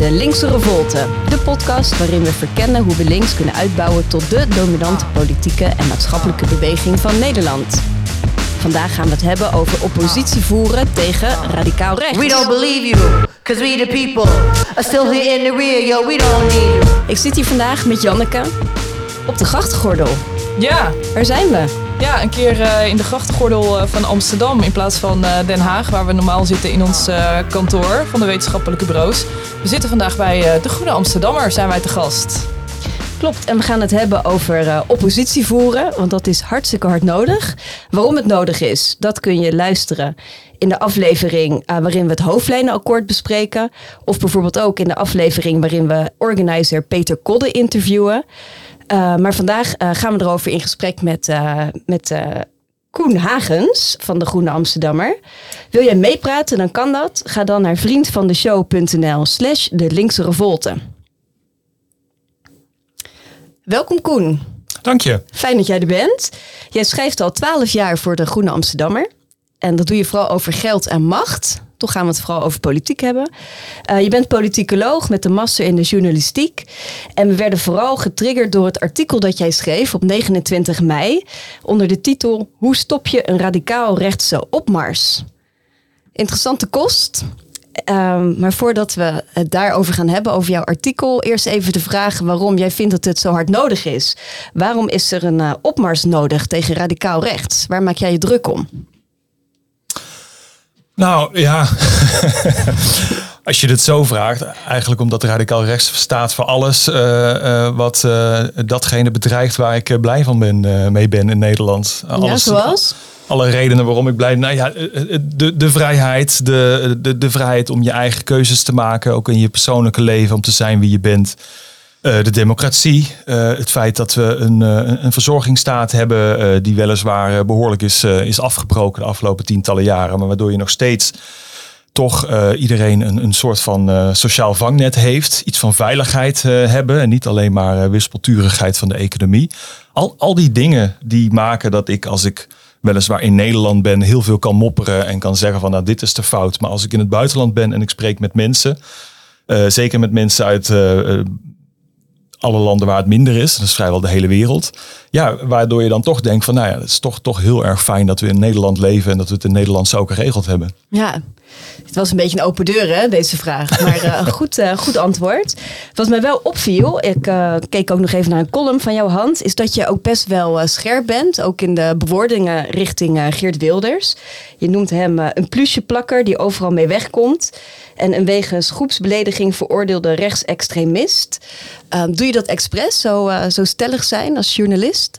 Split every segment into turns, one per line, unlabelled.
De Linkse Revolte, de podcast waarin we verkennen hoe we links kunnen uitbouwen tot de dominante politieke en maatschappelijke beweging van Nederland. Vandaag gaan we het hebben over oppositie voeren tegen radicaal rechts.
We don't believe you, cause we the people are still here in the rear, yo, we don't need you.
Ik zit hier vandaag met Janneke op de grachtgordel.
Ja.
Waar zijn we?
Ja, een keer in de grachtgordel van Amsterdam in plaats van Den Haag, waar we normaal zitten in ons kantoor van de wetenschappelijke bureaus. We zitten vandaag bij de Groene Amsterdammer, zijn wij te gast.
Klopt, en we gaan het hebben over oppositie voeren, want dat is hartstikke hard nodig. Waarom het nodig is, dat kun je luisteren in de aflevering waarin we het hoofdlijnenakkoord bespreken. Of bijvoorbeeld ook in de aflevering waarin we organizer Peter Kodde interviewen. Maar vandaag gaan we erover in gesprek met Koen Hagens van de Groene Amsterdammer. Wil jij meepraten, dan kan dat. Ga dan naar vriendvandeshow.nl/de Linkse Revolte. Welkom Koen.
Dank je.
Fijn dat jij er bent. Jij schrijft al 12 jaar voor de Groene Amsterdammer. En dat doe je vooral over geld en macht. Toch gaan we het vooral over politiek hebben. Je bent politicoloog met een master in de journalistiek. En we werden vooral getriggerd door het artikel dat jij schreef op 29 mei... onder de titel Hoe stop je een radicaal rechtse opmars? Interessante kost. Maar voordat we het daarover gaan hebben, over jouw artikel... eerst even de vraag waarom jij vindt dat het zo hard nodig is. Waarom is er een opmars nodig tegen radicaal rechts? Waar maak jij je druk om?
Nou ja, als je dit zo vraagt, eigenlijk omdat radicaal rechts staat voor alles wat datgene bedreigt waar ik blij van mee ben in Nederland.
Ja, zoals?
Alle redenen waarom ik blij ben. Nou ja, de vrijheid, de vrijheid om je eigen keuzes te maken, ook in je persoonlijke leven, om te zijn wie je bent. De democratie, het feit dat we een verzorgingsstaat hebben die weliswaar behoorlijk is afgebroken de afgelopen tientallen jaren, maar waardoor je nog steeds toch iedereen een soort van sociaal vangnet heeft, iets van veiligheid hebben en niet alleen maar wispelturigheid van de economie. Al die dingen die maken dat ik, als ik weliswaar in Nederland ben, heel veel kan mopperen en kan zeggen van nou dit is de fout. Maar als ik in het buitenland ben en ik spreek met mensen, zeker met mensen uit alle landen waar het minder is, dat is vrijwel de hele wereld. Ja, waardoor je dan toch denkt van nou ja, het is toch heel erg fijn dat we in Nederland leven en dat we het in Nederland zo ook geregeld hebben.
Ja, het was een beetje een open deur hè, deze vraag. Maar goed antwoord. Wat mij wel opviel, ik keek ook nog even naar een column van jouw hand, is dat je ook best wel scherp bent. Ook in de bewoordingen richting Geert Wilders. Je noemt hem een plusjeplakker die overal mee wegkomt. En een wegens groepsbelediging veroordeelde rechtsextremist. Doe je dat expres, zo stellig zijn als journalist?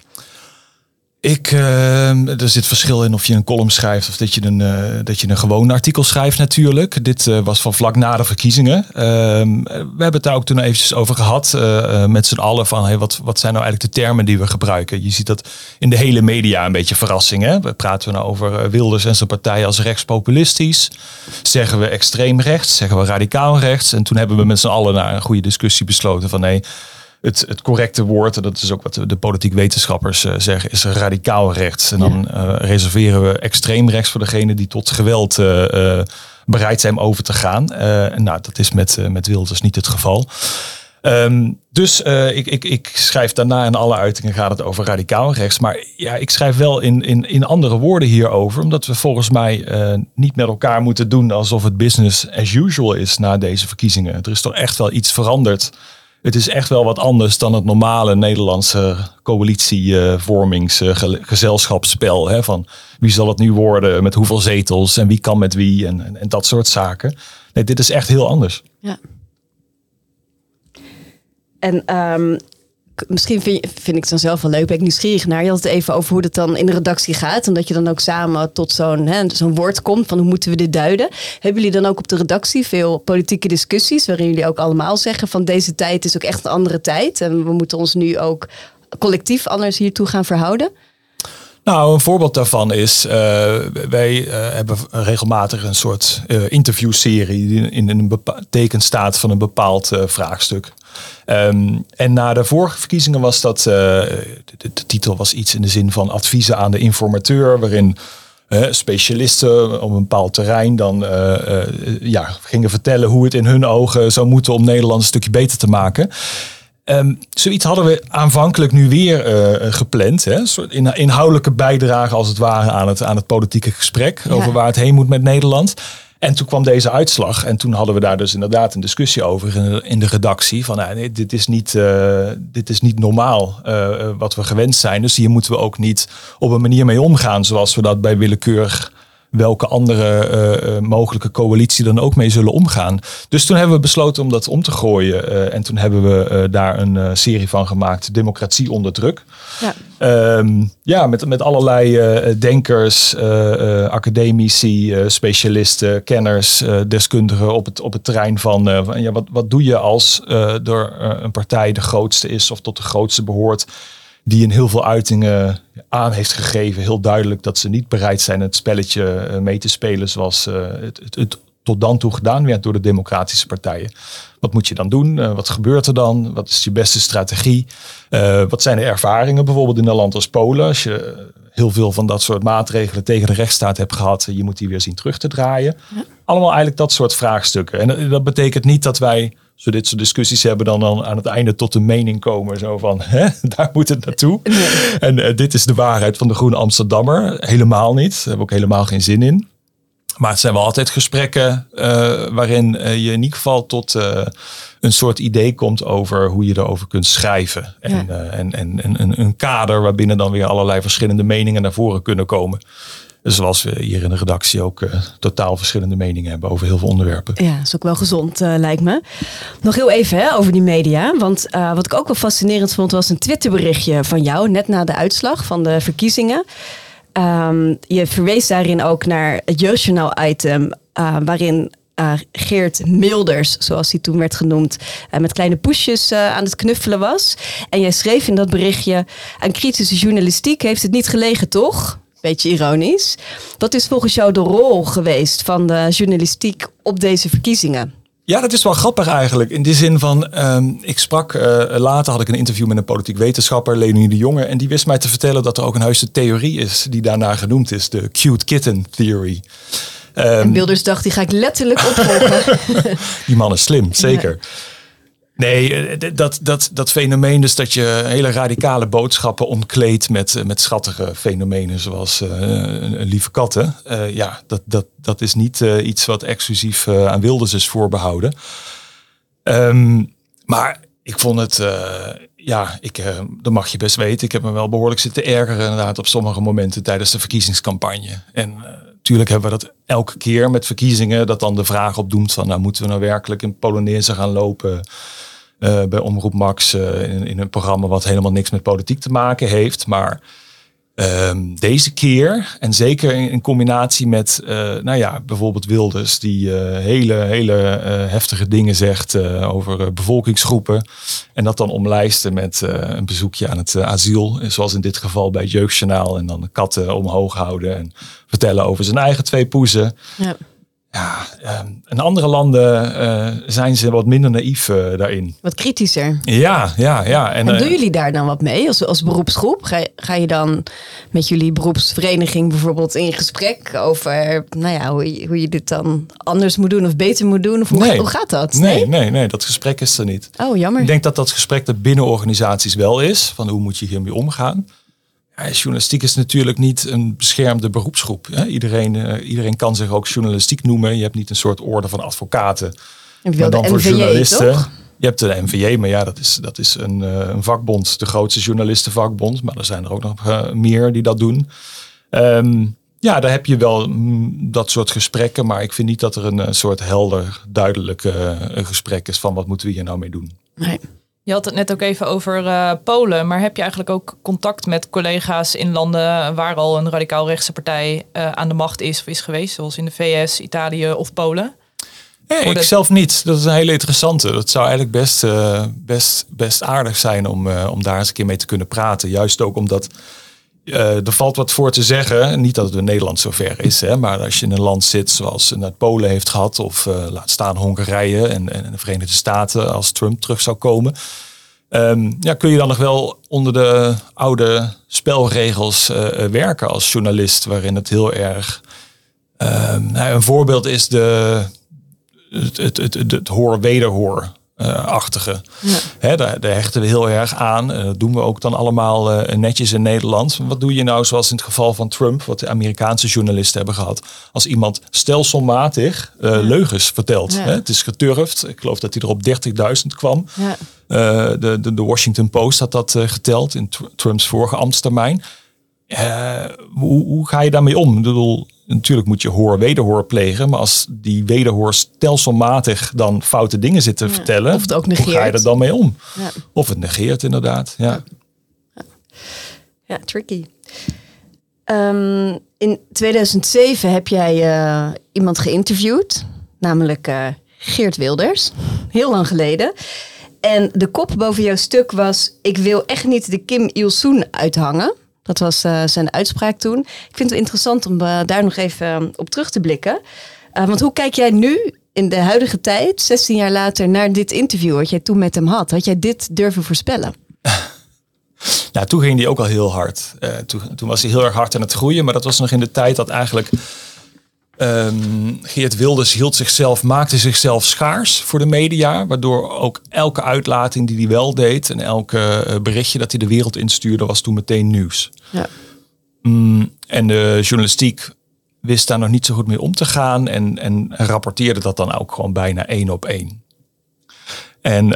Er zit verschil in of je een column schrijft of dat je een gewoon artikel schrijft natuurlijk. Dit was van vlak na de verkiezingen. We hebben het daar ook toen eventjes over gehad met z'n allen van hey, wat zijn nou eigenlijk de termen die we gebruiken. Je ziet dat in de hele media een beetje verrassing. Hè? We praten nou over Wilders en zijn partij als rechtspopulistisch. Zeggen we extreem rechts, zeggen we radicaal rechts. En toen hebben we met z'n allen na een goede discussie besloten van nee, het correcte woord, en dat is ook wat de politiek wetenschappers zeggen, is radicaal rechts. En dan reserveren we extreem rechts voor degene die tot geweld bereid zijn om over te gaan. Nou, dat is met Wilders niet het geval. Dus ik schrijf daarna in alle uitingen gaat het over radicaal rechts. Maar ja, ik schrijf wel in andere woorden hierover. Omdat we volgens mij niet met elkaar moeten doen alsof het business as usual is na deze verkiezingen. Er is toch echt wel iets veranderd. Het is echt wel wat anders dan het normale Nederlandse coalitievormingsgezelschapsspel. Hè, van wie zal het nu worden, met hoeveel zetels en wie kan met wie en dat soort zaken. Nee, dit is echt heel anders.
Ja. En misschien vind ik het dan zelf wel leuk, ben ik nieuwsgierig naar. Je had het even over hoe het dan in de redactie gaat. En dat je dan ook samen tot zo'n woord komt van hoe moeten we dit duiden. Hebben jullie dan ook op de redactie veel politieke discussies waarin jullie ook allemaal zeggen van deze tijd is ook echt een andere tijd. En we moeten ons nu ook collectief anders hiertoe gaan verhouden?
Nou, een voorbeeld daarvan is, wij hebben regelmatig een soort interviewserie die in een teken staat van een bepaald vraagstuk. En na de vorige verkiezingen was dat, de titel was iets in de zin van adviezen aan de informateur, waarin specialisten op een bepaald terrein dan gingen vertellen hoe het in hun ogen zou moeten om Nederland een stukje beter te maken. Zoiets hadden we aanvankelijk nu weer gepland. Hè? Een soort inhoudelijke bijdrage als het ware aan het politieke gesprek over waar het heen moet met Nederland. En toen kwam deze uitslag en toen hadden we daar dus inderdaad een discussie over in de redactie. Van nee, dit is niet normaal wat we gewend zijn. Dus hier moeten we ook niet op een manier mee omgaan zoals we dat bij willekeurig welke andere mogelijke coalitie dan ook mee zullen omgaan. Dus toen hebben we besloten om dat om te gooien. En toen hebben we daar een serie van gemaakt. Democratie onder druk. Ja. Met allerlei denkers, academici, specialisten, kenners, deskundigen op het terrein van wat doe je als door een partij de grootste is of tot de grootste behoort, die in heel veel uitingen aan heeft gegeven, heel duidelijk dat ze niet bereid zijn het spelletje mee te spelen zoals het tot dan toe gedaan werd door de democratische partijen. Wat moet je dan doen? Wat gebeurt er dan? Wat is je beste strategie? Wat zijn de ervaringen bijvoorbeeld in een land als Polen? Als je heel veel van dat soort maatregelen tegen de rechtsstaat hebt gehad, je moet die weer zien terug te draaien. Ja. Allemaal eigenlijk dat soort vraagstukken. En dat betekent niet dat wij zo dit soort discussies hebben dan aan het einde tot een mening komen. Zo van, daar moet het naartoe. Nee. En dit is de waarheid van de Groene Amsterdammer. Helemaal niet. Daar hebben we ook helemaal geen zin in. Maar het zijn wel altijd gesprekken waarin je in ieder geval tot een soort idee komt over hoe je erover kunt schrijven. En een kader waarbinnen dan weer allerlei verschillende meningen naar voren kunnen komen. Zoals we hier in de redactie ook totaal verschillende meningen hebben over heel veel onderwerpen. Ja,
dat is ook wel gezond, lijkt me. Nog heel even over die media. Want wat ik ook wel fascinerend vond was een Twitterberichtje van jou, net na de uitslag van de verkiezingen. Je verwees daarin ook naar het Jeugdjournaal-item waarin Geert Milders, zoals hij toen werd genoemd, met kleine poesjes aan het knuffelen was. En jij schreef in dat berichtje, aan kritische journalistiek heeft het niet gelegen, toch? Beetje ironisch. Wat is volgens jou de rol geweest van de journalistiek op deze verkiezingen?
Ja, dat is wel grappig eigenlijk. In die zin van, ik sprak later, had ik een interview met een politiek wetenschapper, Leonie de Jonge. En die wist mij te vertellen dat er ook een heuse theorie is die daarna genoemd is. De cute kitten theory.
En Wilders dacht, die ga ik letterlijk opvolgen.
Die man is slim, zeker. Ja. Nee, dat fenomeen dus dat je hele radicale boodschappen omkleedt met schattige fenomenen zoals een lieve katten. Dat is niet iets wat exclusief aan Wilders is voorbehouden. Maar ik vond het, dat mag je best weten. Ik heb me wel behoorlijk zitten ergeren inderdaad op sommige momenten tijdens de verkiezingscampagne. En natuurlijk hebben we dat elke keer met verkiezingen, dat dan de vraag opdoemt van, nou moeten we nou werkelijk in Polonaise gaan lopen bij Omroep Max in een programma wat helemaal niks met politiek te maken heeft. Maar deze keer, en zeker in combinatie met bijvoorbeeld Wilders, die hele heftige dingen zegt over bevolkingsgroepen. En dat dan omlijsten met een bezoekje aan het asiel. Zoals in dit geval bij het Jeugdjournaal. En dan de katten omhoog houden en vertellen over zijn eigen 2 poezen. Ja. Ja, in andere landen zijn ze wat minder naïef daarin.
Wat kritischer.
Ja. En
doen jullie daar dan wat mee als beroepsgroep? Ga je dan met jullie beroepsvereniging bijvoorbeeld in gesprek over hoe je dit dan anders moet doen of beter moet doen? Of hoe gaat dat?
Nee, dat gesprek is er niet.
Oh, jammer.
Ik denk dat gesprek er binnen organisaties wel is. Van hoe moet je hiermee omgaan? Ja, journalistiek is natuurlijk niet een beschermde beroepsgroep. Hè? Iedereen kan zich ook journalistiek noemen. Je hebt niet een soort orde van advocaten.
Maar dan voor journalisten. Toch?
Je hebt de NVJ, maar dat is een vakbond. De grootste journalistenvakbond. Maar er zijn er ook nog meer die dat doen. Daar heb je wel dat soort gesprekken. Maar ik vind niet dat er een soort helder, duidelijk gesprek is van wat moeten we hier nou mee doen.
Nee.
Je had het net ook even over Polen, maar heb je eigenlijk ook contact met collega's in landen waar al een radicaal-rechtse partij aan de macht is of is geweest, zoals in de VS, Italië of Polen?
Nee, ik zelf niet. Dat is een hele interessante. Dat zou eigenlijk best aardig zijn om daar eens een keer mee te kunnen praten. Juist ook omdat er valt wat voor te zeggen. Niet dat het in Nederland zover is, hè, maar als je in een land zit zoals het Polen heeft gehad, of laat staan Hongarije en de Verenigde Staten als Trump terug zou komen. Kun je dan nog wel onder de oude spelregels werken als journalist, waarin het heel erg... een voorbeeld is het hoor-wederhoor-achtige. Daar hechten we heel erg aan. Dat doen we ook dan allemaal netjes in Nederland. Wat doe je nou, zoals in het geval van Trump, wat de Amerikaanse journalisten hebben gehad, als iemand stelselmatig leugens vertelt.
Ja.
Het is geturfd. Ik geloof dat hij er op 30.000 kwam.
Ja.
De Washington Post had dat geteld in Trumps vorige ambtstermijn. Hoe ga je daarmee om? Ik bedoel, natuurlijk moet je hoor-wederhoor plegen. Maar als die wederhoor stelselmatig dan foute dingen zit te vertellen.
Of het ook negeert.
Hoe ga je er dan mee om?
Ja.
Of het negeert inderdaad.
Ja, tricky. In 2007 heb jij iemand geïnterviewd. Namelijk Geert Wilders. Heel lang geleden. En de kop boven jouw stuk was: ik wil echt niet de Kim Il-sung uithangen. Dat was zijn uitspraak toen. Ik vind het interessant om daar nog even op terug te blikken. Want hoe kijk jij nu in de huidige tijd, 16 jaar later, naar dit interview wat jij toen met hem had? Had jij dit durven voorspellen?
Nou, toen ging hij ook al heel hard. Toen was hij heel erg hard aan het groeien. Maar dat was nog in de tijd dat eigenlijk Geert Wilders maakte zichzelf schaars voor de media. Waardoor ook elke uitlating die hij wel deed en elke berichtje dat hij de wereld instuurde, was toen meteen nieuws. Ja. En de journalistiek wist daar nog niet zo goed mee om te gaan. En rapporteerde dat dan ook gewoon bijna 1 op 1. En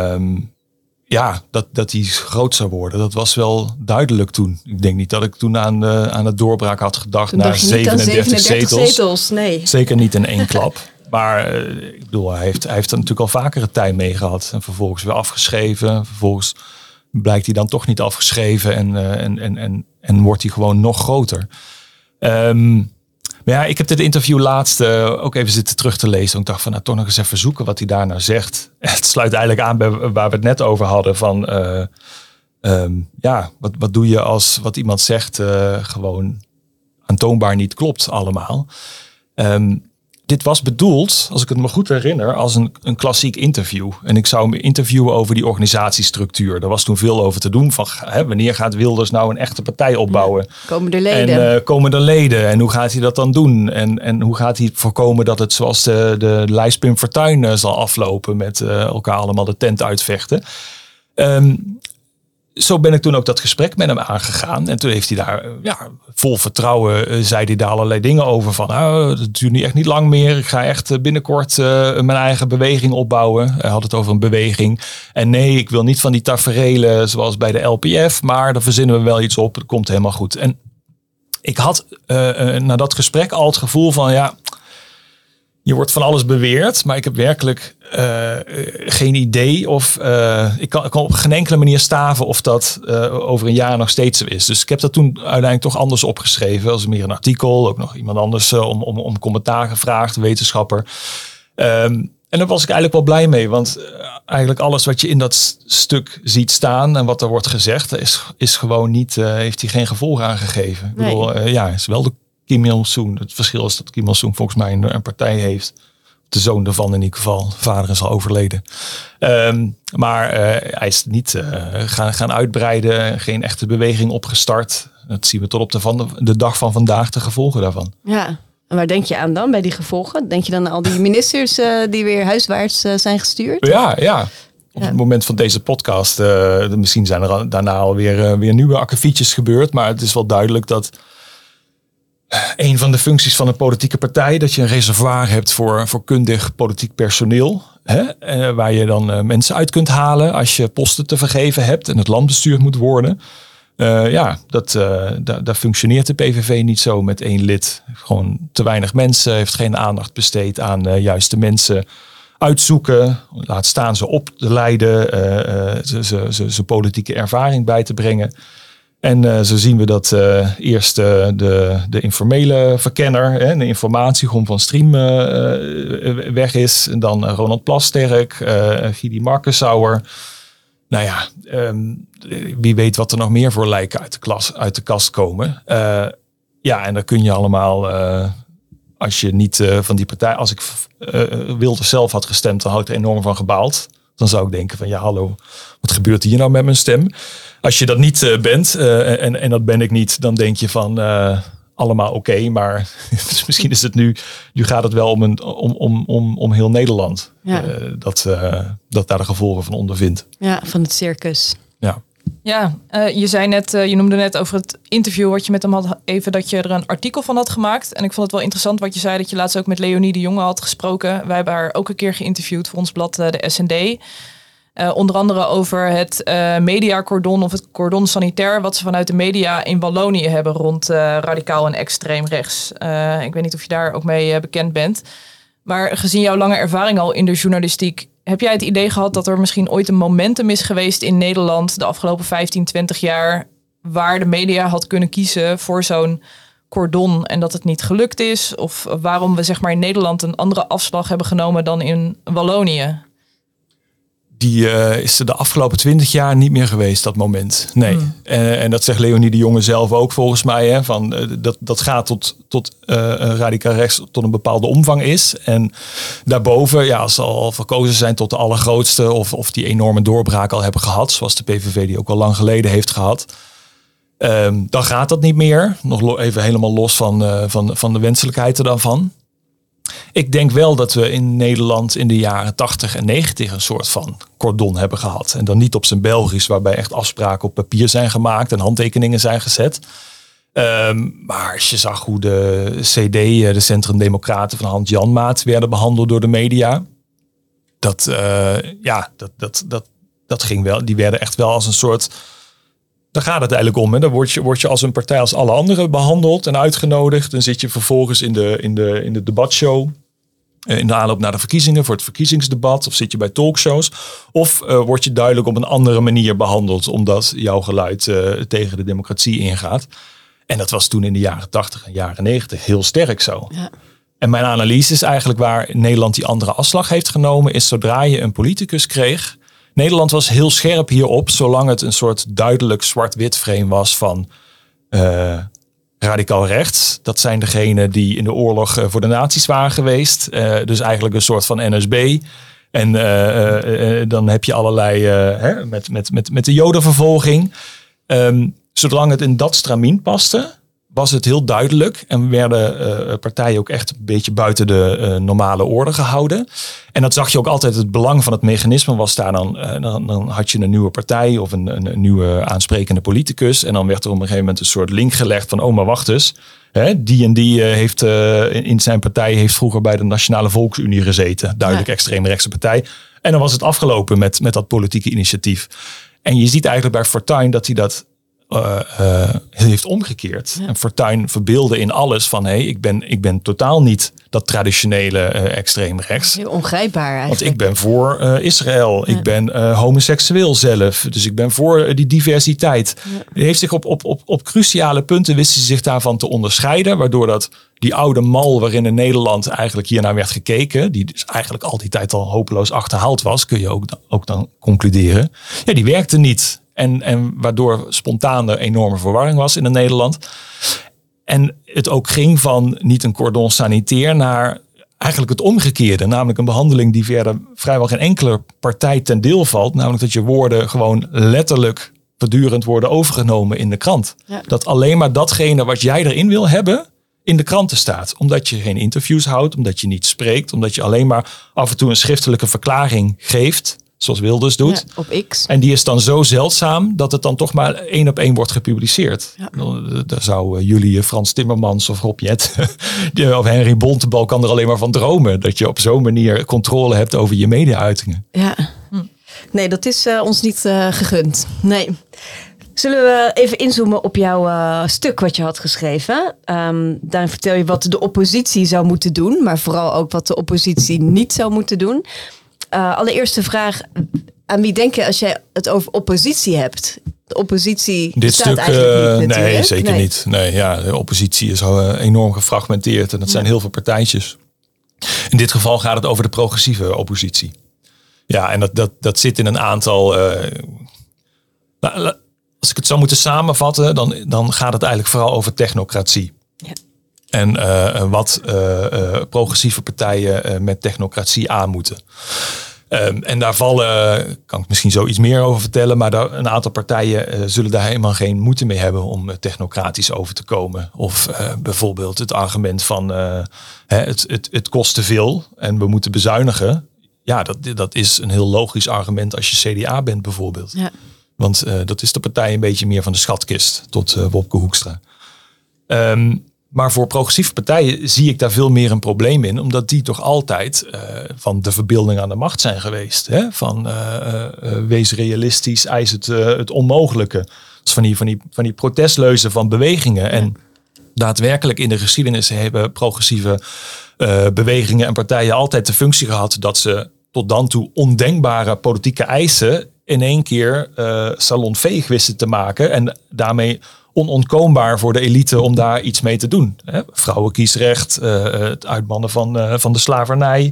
dat hij groot zou worden, dat was wel duidelijk toen. Ik denk niet dat ik toen aan de doorbraak had gedacht naar 37 zetels.
Nee.
Zeker niet in 1 klap. Maar ik bedoel, hij heeft er natuurlijk al vaker een tijd mee gehad. En vervolgens weer afgeschreven. Vervolgens blijkt hij dan toch niet afgeschreven. En wordt hij gewoon nog groter. Maar ja, ik heb dit interview laatst ook even zitten terug te lezen. Ik dacht van, toch nog eens even zoeken wat hij daar nou zegt. Het sluit eigenlijk aan bij waar we het net over hadden. Van, wat doe je als wat iemand zegt gewoon aantoonbaar niet klopt allemaal. Dit was bedoeld, als ik het me goed herinner, als een klassiek interview. En ik zou me interviewen over die organisatiestructuur. Daar was toen veel over te doen. Van wanneer gaat Wilders nou een echte partij opbouwen?
Komen er leden?
En komen er leden? En hoe gaat hij dat dan doen? En hoe gaat hij voorkomen dat het zoals de lijst Pim Fortuyn zal aflopen met elkaar allemaal de tent uitvechten? Zo ben ik toen ook dat gesprek met hem aangegaan. En toen heeft hij daar vol vertrouwen zei hij daar allerlei dingen over. Van dat duurt echt niet lang meer. Ik ga echt binnenkort mijn eigen beweging opbouwen. Hij had het over een beweging. En nee, ik wil niet van die taferelen zoals bij de LPF. Maar daar verzinnen we wel iets op. Het komt helemaal goed. En ik had na dat gesprek al het gevoel van je wordt van alles beweerd, maar ik heb werkelijk geen idee of ik kan op geen enkele manier staven of dat over een jaar nog steeds zo is. Dus ik heb dat toen uiteindelijk toch anders opgeschreven, als meer een artikel, ook nog iemand anders om commentaar gevraagd, een wetenschapper. En daar was ik eigenlijk wel blij mee, want eigenlijk alles wat je in dat stuk ziet staan en wat er wordt gezegd, is gewoon niet, heeft hij geen gevolg aangegeven. Nee. Ik bedoel, is wel de Kim Il-sung. Het verschil is dat Kim Il-sung volgens mij een partij heeft. De zoon ervan in ieder geval. De vader is al overleden. Maar hij is niet gaan uitbreiden. Geen echte beweging opgestart. Dat zien we tot op de dag van vandaag, de gevolgen daarvan. Ja.
En waar denk je aan dan bij die gevolgen? Denk je dan aan al die ministers die weer huiswaarts zijn gestuurd?
Ja. Op het moment van deze podcast. Misschien zijn er daarna alweer weer nieuwe akkefietjes gebeurd. Maar het is wel duidelijk dat een van de functies van een politieke partij, dat je een reservoir hebt voor kundig politiek personeel. Waar je dan mensen uit kunt halen als je posten te vergeven hebt en het land bestuurd moet worden. Daar functioneert de PVV niet zo met 1 lid. Gewoon te weinig mensen, heeft geen aandacht besteed aan juiste mensen uitzoeken. Laat staan ze op te leiden, ze politieke ervaring bij te brengen. En zo zien we dat eerst de informele verkenner, de informatiegrom van Stream weg is. En dan Ronald Plasterk, Gidi Markensauer. Nou ja, wie weet wat er nog meer voor lijken uit de kast komen. En dan kun je allemaal, als je niet van die partij, als ik Wilders zelf had gestemd, dan had ik er enorm van gebaald. Dan zou ik denken van ja, hallo, wat gebeurt hier nou met mijn stem? Als je dat niet bent, en dat ben ik niet, dan denk je van allemaal oké, maar misschien is het nu gaat het wel om heel Nederland.
Ja.
Dat daar de gevolgen van ondervindt.
Ja, van het circus.
Ja.
Ja, je zei net, je noemde net over het interview wat je met hem had, even dat je er een artikel van had gemaakt. En ik vond het wel interessant wat je zei, dat je laatst ook met Leonie de Jonge had gesproken. Wij hebben haar ook een keer geïnterviewd voor ons blad, de SND. Onder andere over het mediacordon of het cordon sanitair, wat ze vanuit de media in Wallonië hebben rond radicaal en extreem rechts. Ik weet niet of je daar ook mee bekend bent. Maar gezien jouw lange ervaring al in de journalistiek, heb jij het idee gehad dat er misschien ooit een momentum is geweest in Nederland de afgelopen 15, 20 jaar waar de media had kunnen kiezen voor zo'n cordon en dat het niet gelukt is? Of waarom we zeg maar in Nederland een andere afslag hebben genomen dan in Wallonië?
Die is er de afgelopen 20 jaar niet meer geweest, dat moment. Nee. En dat zegt Leonie de Jonge zelf ook volgens mij. Hè, van, dat gaat tot radicaal rechts tot een bepaalde omvang is. En daarboven, ja, als ze al verkozen zijn tot de allergrootste of die enorme doorbraak al hebben gehad, zoals de PVV die ook al lang geleden heeft gehad, dan gaat dat niet meer. Nog even helemaal los van de wenselijkheid er dan van. Ik denk wel dat we in Nederland in de jaren 80 en 90 een soort van cordon hebben gehad. En dan niet op zijn Belgisch, waarbij echt afspraken op papier zijn gemaakt en handtekeningen zijn gezet. Maar als je zag hoe de CD, de Centrum Democraten van Hans Janmaat, werden behandeld door de media. Dat ging wel. Die werden echt wel als een soort. Daar gaat het eigenlijk om. Hè. Dan word je als een partij als alle anderen behandeld en uitgenodigd. Dan zit je vervolgens in de debatshow. In de aanloop naar de verkiezingen voor het verkiezingsdebat. Of zit je bij talkshows. Of word je duidelijk op een andere manier behandeld. Omdat jouw geluid tegen de democratie ingaat. En dat was toen in de jaren 80 en jaren 90 heel sterk zo. Ja. En mijn analyse is eigenlijk waar Nederland die andere afslag heeft genomen. Is zodra je een politicus kreeg. Nederland was heel scherp hierop, zolang het een soort duidelijk zwart-wit frame was van radicaal rechts. Dat zijn degenen die in de oorlog voor de nazi's waren geweest. Dus eigenlijk een soort van NSB. En dan heb je allerlei met de jodenvervolging. Zolang het in dat stramien paste, was het heel duidelijk. En werden partijen ook echt een beetje buiten de normale orde gehouden. En dat zag je ook altijd. Het belang van het mechanisme was daar dan had je een nieuwe partij of een nieuwe aansprekende politicus. En dan werd er op een gegeven moment een soort link gelegd van, oh maar wacht eens. Hè, die en die heeft in zijn partij heeft vroeger bij de Nationale Volksunie gezeten. Duidelijk extreemrechtse partij. En dan was het afgelopen met dat politieke initiatief. En je ziet eigenlijk bij Fortuyn dat hij dat heeft omgekeerd. Ja. En Fortuyn verbeelde in alles van ik ben totaal niet dat traditionele extreem rechts.
Heel ongrijpbaar eigenlijk.
Want ik ben voor Israël. Ja. Ik ben homoseksueel zelf. Dus ik ben voor die diversiteit. Ja. Hij heeft zich op cruciale punten wist hij zich daarvan te onderscheiden. Waardoor dat die oude mal waarin in Nederland eigenlijk hiernaar werd gekeken. Die dus eigenlijk al die tijd al hopeloos achterhaald was. Kun je ook dan concluderen. Ja, die werkte niet. En waardoor spontaan er enorme verwarring was in Nederland. En het ook ging van niet een cordon sanitair naar eigenlijk het omgekeerde. Namelijk een behandeling die verder vrijwel geen enkele partij ten deel valt. Namelijk dat je woorden gewoon letterlijk voortdurend worden overgenomen in de krant. Ja. Dat alleen maar datgene wat jij erin wil hebben in de kranten staat. Omdat je geen interviews houdt, omdat je niet spreekt. Omdat je alleen maar af en toe een schriftelijke verklaring geeft. Zoals Wilders doet. Ja,
op X.
En die is dan zo zeldzaam dat het dan toch maar 1 op 1 wordt gepubliceerd. Ja. Daar zou jullie Frans Timmermans of Rob Jet of Henry Bontebal kan er alleen maar van dromen. Dat je op zo'n manier controle hebt over je media-uitingen.
Ja. Nee, dat is ons niet gegund. Nee. Zullen we even inzoomen op jouw stuk wat je had geschreven. Daarin vertel je wat de oppositie zou moeten doen. Maar vooral ook wat de oppositie niet zou moeten doen. Allereerste vraag, aan wie denk je als jij het over oppositie hebt? De oppositie
dit
staat
stuk,
eigenlijk niet natuurlijk.
Nee, zeker niet. Nee, ja, de oppositie is enorm gefragmenteerd en dat zijn heel veel partijtjes. In dit geval gaat het over de progressieve oppositie. Ja, en dat zit in een aantal. Als ik het zou moeten samenvatten, dan gaat het eigenlijk vooral over technocratie. Ja. En wat progressieve partijen met technocratie aan moeten. En daar kan ik misschien zo iets meer over vertellen, maar een aantal partijen zullen daar helemaal geen moeite mee hebben om technocratisch over te komen. Of bijvoorbeeld het argument van het kost te veel en we moeten bezuinigen. Ja, dat is een heel logisch argument als je CDA bent bijvoorbeeld. Ja. Want dat is de partij een beetje meer van de schatkist tot Wopke Hoekstra. Maar voor progressieve partijen zie ik daar veel meer een probleem in. Omdat die toch altijd van de verbeelding aan de macht zijn geweest. Hè? Van wees realistisch, eis het onmogelijke. Dus van die protestleuzen van bewegingen. Ja. En daadwerkelijk in de geschiedenis hebben progressieve bewegingen en partijen altijd de functie gehad dat ze tot dan toe ondenkbare politieke eisen in één keer salonveeg wisten te maken. En daarmee onontkoombaar voor de elite om daar iets mee te doen. Vrouwenkiesrecht, het uitbannen van de slavernij,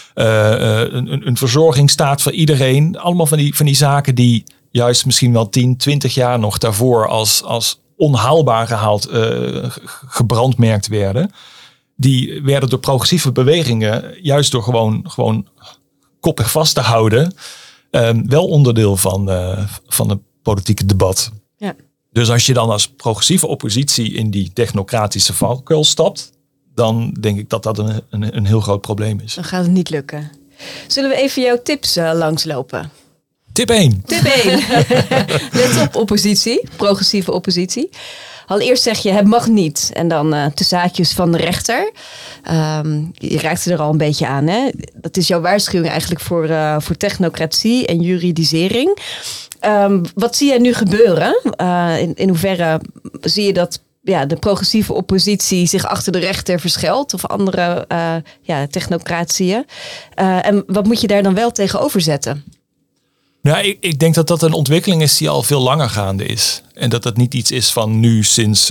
een verzorgingsstaat voor iedereen. Allemaal van die zaken die juist misschien wel 10, 20 jaar nog daarvoor als onhaalbaar gebrandmerkt werden. Die werden door progressieve bewegingen juist door gewoon koppig vast te houden wel onderdeel van het politieke debat. Ja. Dus als je dan als progressieve oppositie in die technocratische valkuil stapt, dan denk ik dat dat een heel groot probleem is.
Dan gaat het niet lukken. Zullen we even jouw tips langslopen?
Tip 1.
Tip 1. Let op oppositie, progressieve oppositie. Allereerst zeg je het mag niet. En dan tussen haakjes van de rechter. Je raakte er al een beetje aan. Hè? Dat is jouw waarschuwing eigenlijk voor technocratie en juridisering. Wat zie jij nu gebeuren? In hoeverre zie je dat de progressieve oppositie zich achter de rechter verschuilt of andere technocratieën? En wat moet je daar dan wel tegenover zetten?
Nou, ik denk dat dat een ontwikkeling is die al veel langer gaande is. En dat dat niet iets is van nu sinds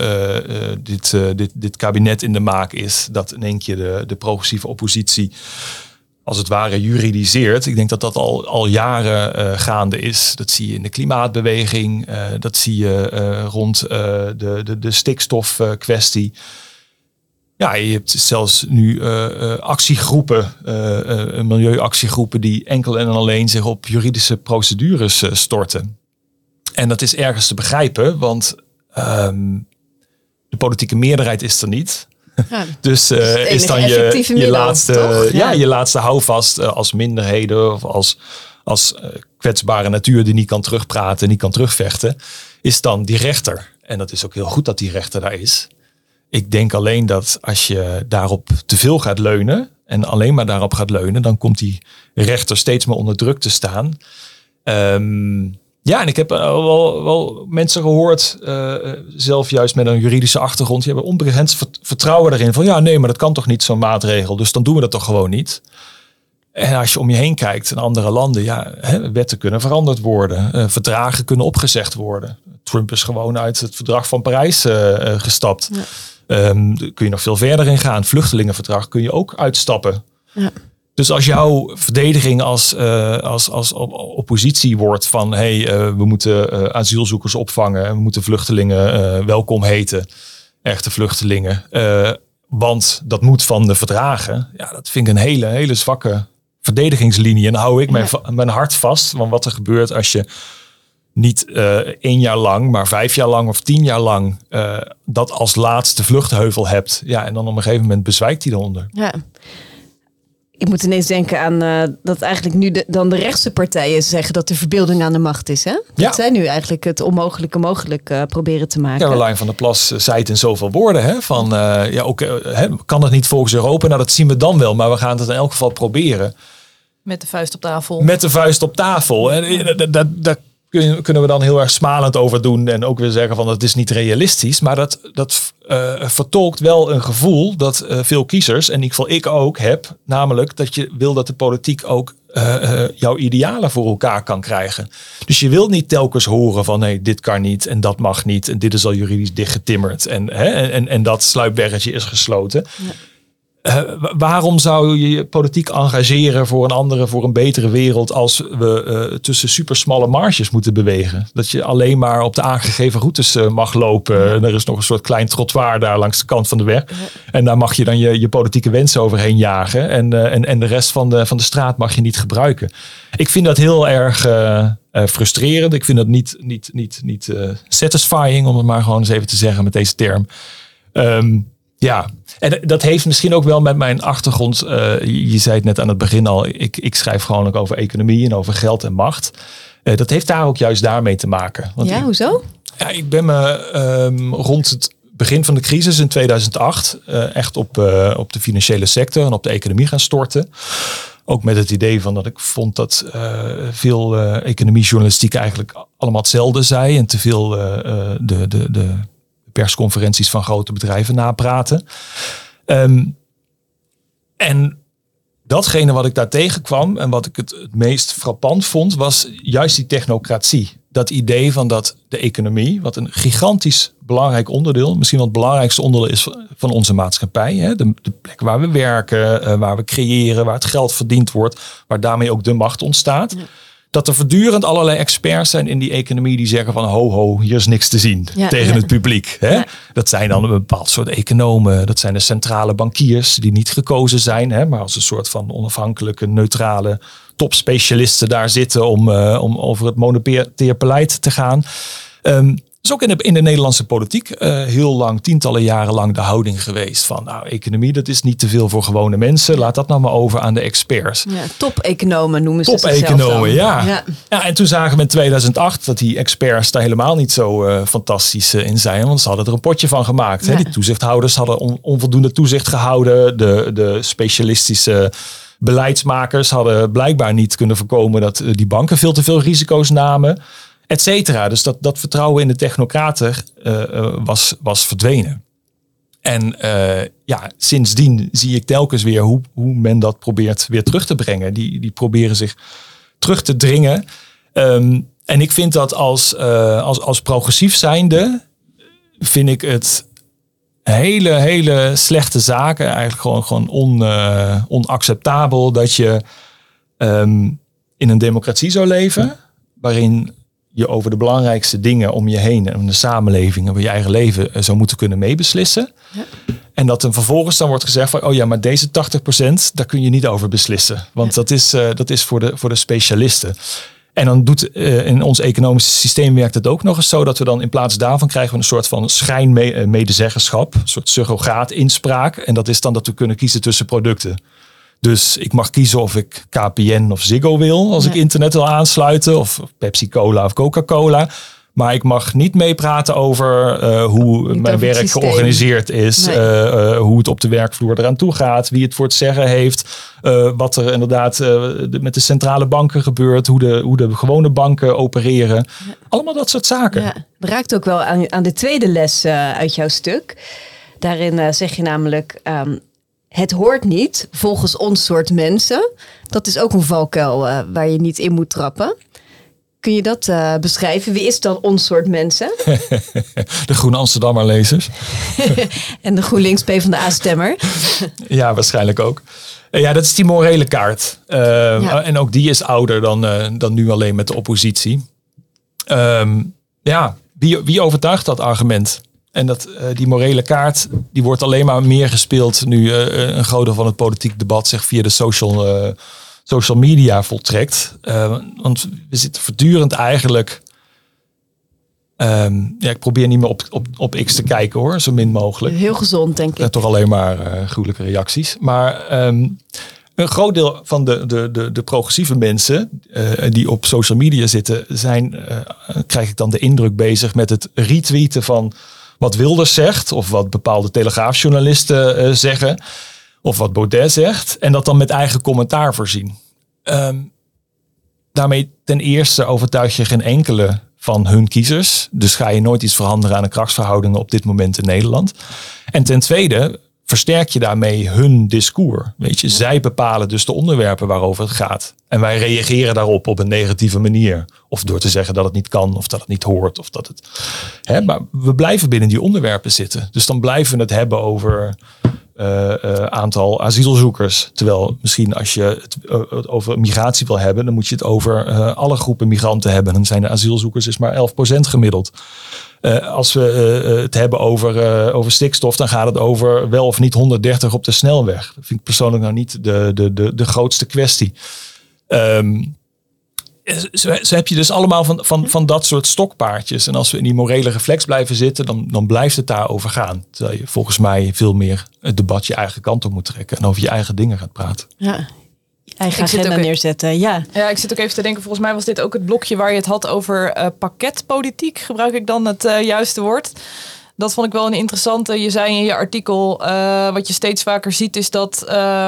dit kabinet in de maak is. Dat in één keer de progressieve oppositie als het ware juridiseert. Ik denk dat dat al jaren gaande is. Dat zie je in de klimaatbeweging. Dat zie je rond de stikstofkwestie. Ja, je hebt zelfs nu actiegroepen, milieuactiegroepen die enkel en alleen zich op juridische procedures storten. En dat is ergens te begrijpen, want de politieke meerderheid is er niet. Ja, dus is dan je laatste houvast als minderheden of als kwetsbare natuur die niet kan terugpraten, niet kan terugvechten, is dan die rechter. En dat is ook heel goed dat die rechter daar is. Ik denk alleen dat als je daarop te veel gaat leunen en alleen maar daarop gaat leunen, dan komt die rechter steeds meer onder druk te staan. En ik heb wel mensen gehoord, zelf juist met een juridische achtergrond, die hebben onbegrensd vertrouwen erin van maar dat kan toch niet zo'n maatregel, dus dan doen we dat toch gewoon niet. En als je om je heen kijkt in andere landen, wetten kunnen veranderd worden, verdragen kunnen opgezegd worden. Trump is gewoon uit het verdrag van Parijs gestapt. Ja. Kun je nog veel verder in gaan. Vluchtelingenverdrag kun je ook uitstappen. Ja. Dus als jouw verdediging als oppositie wordt van we moeten asielzoekers opvangen en we moeten vluchtelingen welkom heten, echte vluchtelingen, want dat moet van de verdragen. Ja, dat vind ik een hele zwakke verdedigingslinie. En dan hou ik mijn hart vast van wat er gebeurt als je niet 1 jaar lang, maar 5 jaar lang of 10 jaar lang dat als laatste vluchtheuvel hebt. Ja, en dan op een gegeven moment bezwijkt hij eronder. Ja.
Ik moet ineens denken aan dat eigenlijk nu dan de rechtse partijen zeggen dat de verbeelding aan de macht is. Hè? Dat zij nu eigenlijk het onmogelijke mogelijk proberen te maken.
Caroline van der Plas zei het in zoveel woorden. Hè? Van, kan het niet volgens Europa? Nou, dat zien we dan wel. Maar we gaan het in elk geval proberen.
Met de vuist op tafel.
Met de vuist op tafel. En daar kunnen we dan heel erg smalend over doen. En ook weer zeggen van dat is niet realistisch. Maar dat vertolkt wel een gevoel dat veel kiezers, en ik ook heb. Namelijk dat je wil dat de politiek ook jouw idealen voor elkaar kan krijgen. Dus je wilt niet telkens horen van nee, dit kan niet en dat mag niet. En dit is al juridisch dichtgetimmerd. En dat sluipbergetje is gesloten. Ja. Waarom zou je je politiek engageren voor een andere, voor een betere wereld als we tussen supersmalle marges moeten bewegen? Dat je alleen maar op de aangegeven routes mag lopen. Ja. Er is nog een soort klein trottoir daar langs de kant van de weg. Ja. En daar mag je dan je politieke wensen overheen jagen. En de rest van de straat mag je niet gebruiken. Ik vind dat heel erg frustrerend. Ik vind dat niet satisfying, om het maar gewoon eens even te zeggen met deze term. Ja, en dat heeft misschien ook wel met mijn achtergrond. Je zei het net aan het begin al. Ik schrijf gewoon ook over economie en over geld en macht. Dat heeft daar ook juist daarmee te maken. Want
hoezo?
Ja, ik ben me rond het begin van de crisis in 2008 echt op de financiële sector en op de economie gaan storten. Ook met het idee van dat ik vond dat veel economiejournalistiek eigenlijk allemaal hetzelfde zei. En te veel de persconferenties van grote bedrijven napraten. En datgene wat ik daar tegenkwam en wat ik het meest frappant vond, was juist die technocratie. Dat idee van dat de economie, wat een gigantisch belangrijk onderdeel, misschien wel het belangrijkste onderdeel is van onze maatschappij. Hè? De plek waar we werken, waar we creëren, waar het geld verdiend wordt, waar daarmee ook de macht ontstaat. Ja. Dat er voortdurend allerlei experts zijn in die economie die zeggen van ho, hier is niks te zien tegen het publiek. Hè? Ja. Dat zijn dan een bepaald soort economen. Dat zijn de centrale bankiers die niet gekozen zijn, hè, maar als een soort van onafhankelijke, neutrale topspecialisten daar zitten om over het monetair beleid te gaan. is ook in de Nederlandse politiek heel lang, tientallen jaren lang de houding geweest van economie, dat is niet te veel voor gewone mensen. Laat dat nou maar over aan de experts.
Ja, top-economen noemen ze zichzelf.
Top-economen, ja. En toen zagen we in 2008 dat die experts daar helemaal niet zo fantastisch in zijn. Want ze hadden er een potje van gemaakt. Ja. Hè? Die toezichthouders hadden onvoldoende toezicht gehouden. De specialistische beleidsmakers hadden blijkbaar niet kunnen voorkomen dat die banken veel te veel risico's namen. Et cetera. Dus dat vertrouwen in de technocraten was verdwenen. En sindsdien zie ik telkens weer hoe men dat probeert weer terug te brengen. Die proberen zich terug te dringen. En ik vind dat als progressief zijnde, vind ik het hele slechte zaken. Eigenlijk gewoon onacceptabel dat je in een democratie zou leven, waarin je over de belangrijkste dingen om je heen en om de samenleving en over je eigen leven zou moeten kunnen meebeslissen. Ja. En dat er vervolgens dan wordt gezegd van, maar deze 80%, daar kun je niet over beslissen. Want dat is voor de specialisten. En dan in ons economische systeem werkt het ook nog eens zo dat we dan in plaats daarvan krijgen we een soort van schijnmedezeggenschap, een soort surrogaat-inspraak. En dat is dan dat we kunnen kiezen tussen producten. Dus ik mag kiezen of ik KPN of Ziggo wil als ik internet wil aansluiten. Of Pepsi Cola of Coca-Cola. Maar ik mag niet meepraten over hoe mijn werk georganiseerd is. Nee. Hoe het op de werkvloer eraan toe gaat. Wie het voor het zeggen heeft. Wat er inderdaad met de centrale banken gebeurt. Hoe de gewone banken opereren. Ja. Allemaal dat soort zaken.
Ja, dat raakt ook wel aan de tweede les uit jouw stuk. Daarin zeg je namelijk, het hoort niet volgens ons soort mensen. Dat is ook een valkuil waar je niet in moet trappen. Kun je dat beschrijven? Wie is dan ons soort mensen?
De Groene Amsterdammer lezers.
En de GroenLinks PvdA-stemmer. Ja,
waarschijnlijk ook. Ja, dat is die morele kaart. En ook die is ouder dan nu alleen met de oppositie. Wie overtuigt dat argument? En die morele kaart, die wordt alleen maar meer gespeeld nu een groot deel van het politiek debat zich via de social media voltrekt. Want we zitten voortdurend eigenlijk. Ik probeer niet meer op X te kijken hoor, zo min mogelijk.
Heel gezond, denk ik.
Toch alleen maar gruwelijke reacties. Maar een groot deel van de progressieve mensen die op social media zitten, krijg ik dan de indruk bezig met het retweeten van wat Wilders zegt, of wat bepaalde telegraafjournalisten zeggen, of wat Baudet zegt, en dat dan met eigen commentaar voorzien. Daarmee ten eerste overtuig je geen enkele van hun kiezers, dus ga je nooit iets veranderen aan de krachtsverhoudingen op dit moment in Nederland. En ten tweede versterk je daarmee hun discours. Weet je, zij bepalen dus de onderwerpen waarover het gaat. En wij reageren daarop op een negatieve manier. Of door te zeggen dat het niet kan, of dat het niet hoort. Of dat het. Maar we blijven binnen die onderwerpen zitten. Dus dan blijven we het hebben over aantal asielzoekers. Terwijl misschien als je het over migratie wil hebben, dan moet je het over alle groepen migranten hebben. Dan zijn de asielzoekers is maar 11% gemiddeld. Als we het hebben over stikstof, dan gaat het over wel of niet 130 op de snelweg. Dat vind ik persoonlijk nou niet de grootste kwestie. Zo heb je dus allemaal van dat soort stokpaardjes. En als we in die morele reflex blijven zitten, dan blijft het daarover gaan. Terwijl je volgens mij veel meer het debat je eigen kant op moet trekken. En over je eigen dingen gaat praten.
Ja. Eigen agenda neerzetten, ja.
Ja, ik zit ook even te denken, volgens mij was dit ook het blokje waar je het had over pakketpolitiek. Gebruik ik dan het juiste woord? Dat vond ik wel een interessante. Je zei in je artikel, wat je steeds vaker ziet is dat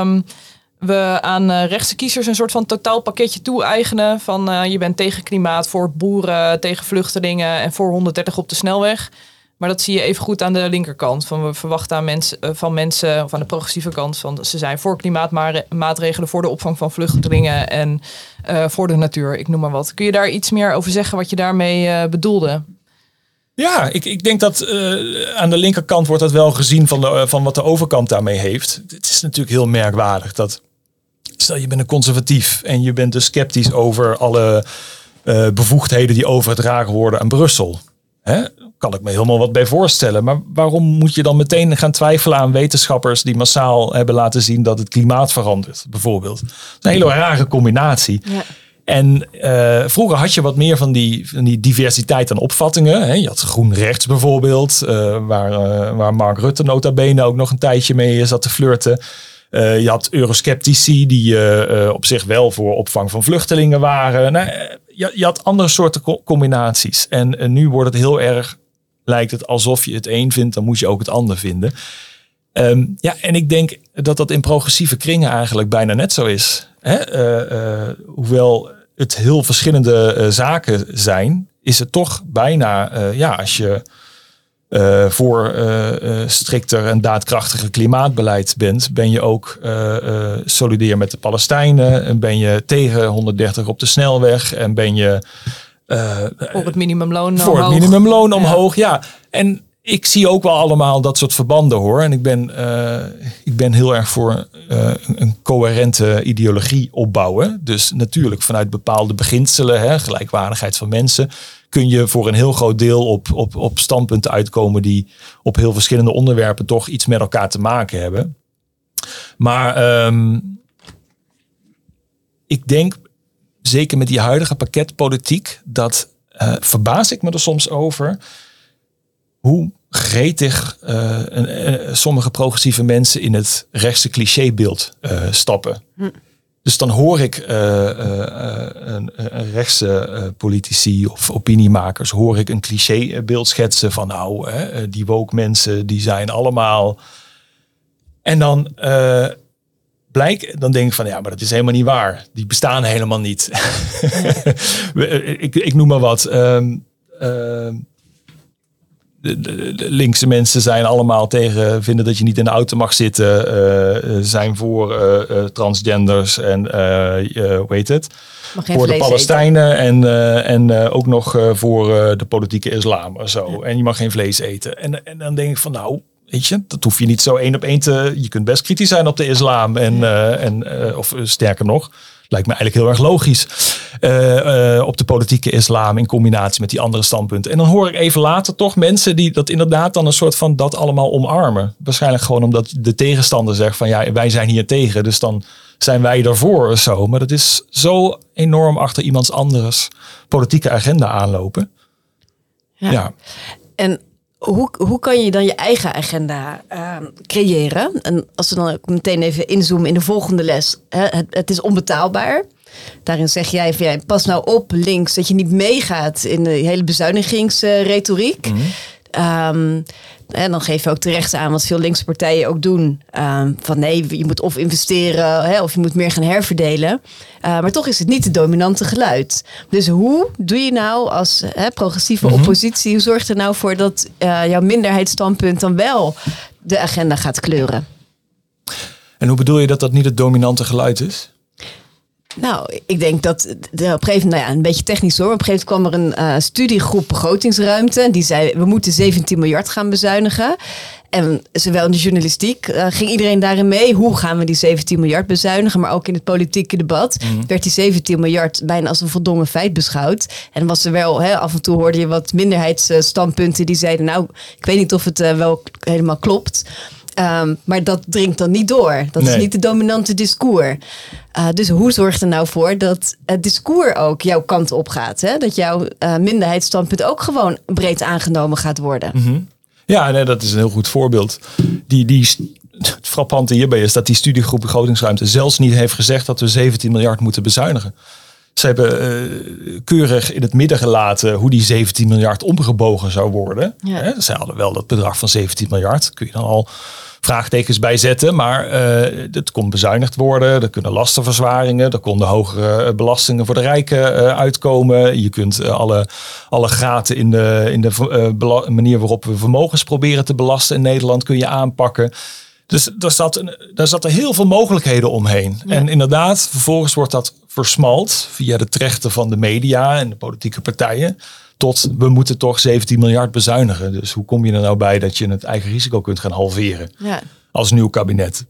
we aan rechtse kiezers een soort van totaalpakketje toe-eigenen. Van je bent tegen klimaat, voor boeren, tegen vluchtelingen en voor 130 op de snelweg. Maar dat zie je even goed aan de linkerkant. Van we verwachten van mensen, of aan de progressieve kant, van ze zijn voor klimaatmaatregelen, voor de opvang van vluchtelingen en voor de natuur, ik noem maar wat. Kun je daar iets meer over zeggen wat je daarmee bedoelde?
Ja, ik denk dat aan de linkerkant wordt dat wel gezien van wat de overkant daarmee heeft. Het is natuurlijk heel merkwaardig dat, stel je bent een conservatief en je bent dus sceptisch over alle bevoegdheden die overgedragen worden aan Brussel. Hè? Kan ik me helemaal wat bij voorstellen. Maar waarom moet je dan meteen gaan twijfelen aan wetenschappers die massaal hebben laten zien dat het klimaat verandert, bijvoorbeeld? Dat is een hele rare combinatie. Ja. En vroeger had je wat meer van die diversiteit aan opvattingen. Hè? Je had groen rechts bijvoorbeeld, waar Mark Rutte nota bene ook nog een tijdje mee zat te flirten. Je had eurosceptici die op zich wel voor opvang van vluchtelingen waren. Nou, je had andere soorten combinaties. En nu wordt het heel erg, lijkt het alsof je het een vindt, dan moet je ook het ander vinden. En ik denk dat in progressieve kringen eigenlijk bijna net zo is. Hoewel het heel verschillende zaken zijn, is het toch bijna, als je voor strikter en daadkrachtiger klimaatbeleid bent, ben je ook solidair met de Palestijnen en ben je tegen 130 op de snelweg en ben je
voor het minimumloon
voor
omhoog.
Het minimumloon omhoog, ja. En ik zie ook wel allemaal dat soort verbanden hoor. En ik ben heel erg voor een coherente ideologie opbouwen. Dus natuurlijk vanuit bepaalde beginselen, gelijkwaardigheid van mensen, kun je voor een heel groot deel op standpunten uitkomen die op heel verschillende onderwerpen toch iets met elkaar te maken hebben. Maar ik denk, zeker met die huidige pakketpolitiek, dat verbaas ik me er soms over hoe gretig sommige progressieve mensen in het rechtse clichébeeld stappen. Dus dan hoor ik een rechtse politici of opiniemakers, hoor ik een clichébeeld schetsen van die woke mensen, die zijn allemaal. En dan dan denk ik van maar dat is helemaal niet waar. Die bestaan helemaal niet. ik noem maar wat. De linkse mensen zijn allemaal vinden dat je niet in de auto mag zitten, zijn voor transgenders en hoe heet het? Voor de Palestijnen en ook nog voor de politieke islam of zo. Ja. En je mag geen vlees eten. En dan denk ik van weet je, dat hoef je niet zo 1 op 1 te. Je kunt best kritisch zijn op de islam of sterker nog. Lijkt me eigenlijk heel erg logisch. Op de politieke islam in combinatie met die andere standpunten. En dan hoor ik even later toch mensen die dat inderdaad dan een soort van dat allemaal omarmen. Waarschijnlijk gewoon omdat de tegenstander zegt van wij zijn hier tegen. Dus dan zijn wij ervoor of zo. Maar dat is zo enorm achter iemands anders politieke agenda aanlopen. Ja. En
hoe kan je dan je eigen agenda creëren? En als we dan ook meteen even inzoomen in de volgende les. Het is onbetaalbaar. Daarin zeg jij van pas nou op links dat je niet meegaat in de hele bezuinigingsretoriek. En dan geef je ook terecht aan wat veel linkse partijen ook doen. Van nee, je moet of investeren of je moet meer gaan herverdelen. Maar toch is het niet het dominante geluid. Dus hoe doe je nou als progressieve oppositie? Hoe zorgt er nou voor dat jouw minderheidsstandpunt dan wel de agenda gaat kleuren?
En hoe bedoel je dat niet het dominante geluid is?
Nou, ik denk dat op een gegeven moment, een beetje technisch hoor. Op een gegeven moment kwam er een studiegroep begrotingsruimte. Die zei, we moeten 17 miljard gaan bezuinigen. En zowel in de journalistiek ging iedereen daarin mee. Hoe gaan we die 17 miljard bezuinigen? Maar ook in het politieke debat werd die 17 miljard bijna als een voldongen feit beschouwd. En was er wel, af en toe hoorde je wat minderheidsstandpunten die zeiden, nou, ik weet niet of het wel helemaal klopt. Maar dat dringt dan niet door. Dat is niet de dominante discours. Dus hoe zorgt er nou voor dat het discours ook jouw kant op gaat? Hè? Dat jouw minderheidsstandpunt ook gewoon breed aangenomen gaat worden.
Mm-hmm. Ja, nee, dat is een heel goed voorbeeld. Het frappante hierbij is dat die studiegroep begrotingsruimte zelfs niet heeft gezegd dat we 17 miljard moeten bezuinigen. Ze hebben keurig in het midden gelaten hoe die 17 miljard omgebogen zou worden. Ja. Ze hadden wel dat bedrag van 17 miljard. Kun je dan al vraagtekens bij zetten. Maar het kon bezuinigd worden. Er kunnen lastenverzwaringen. Er konden hogere belastingen voor de rijken uitkomen. Je kunt alle gaten in de manier waarop we vermogens proberen te belasten in Nederland kun je aanpakken. Dus daar zaten heel veel mogelijkheden omheen. Ja. En inderdaad, vervolgens wordt dat versmald via de trechten van de media en de politieke partijen. Tot we moeten toch 17 miljard bezuinigen. Dus hoe kom je er nou bij dat je het eigen risico kunt gaan halveren als nieuw kabinet?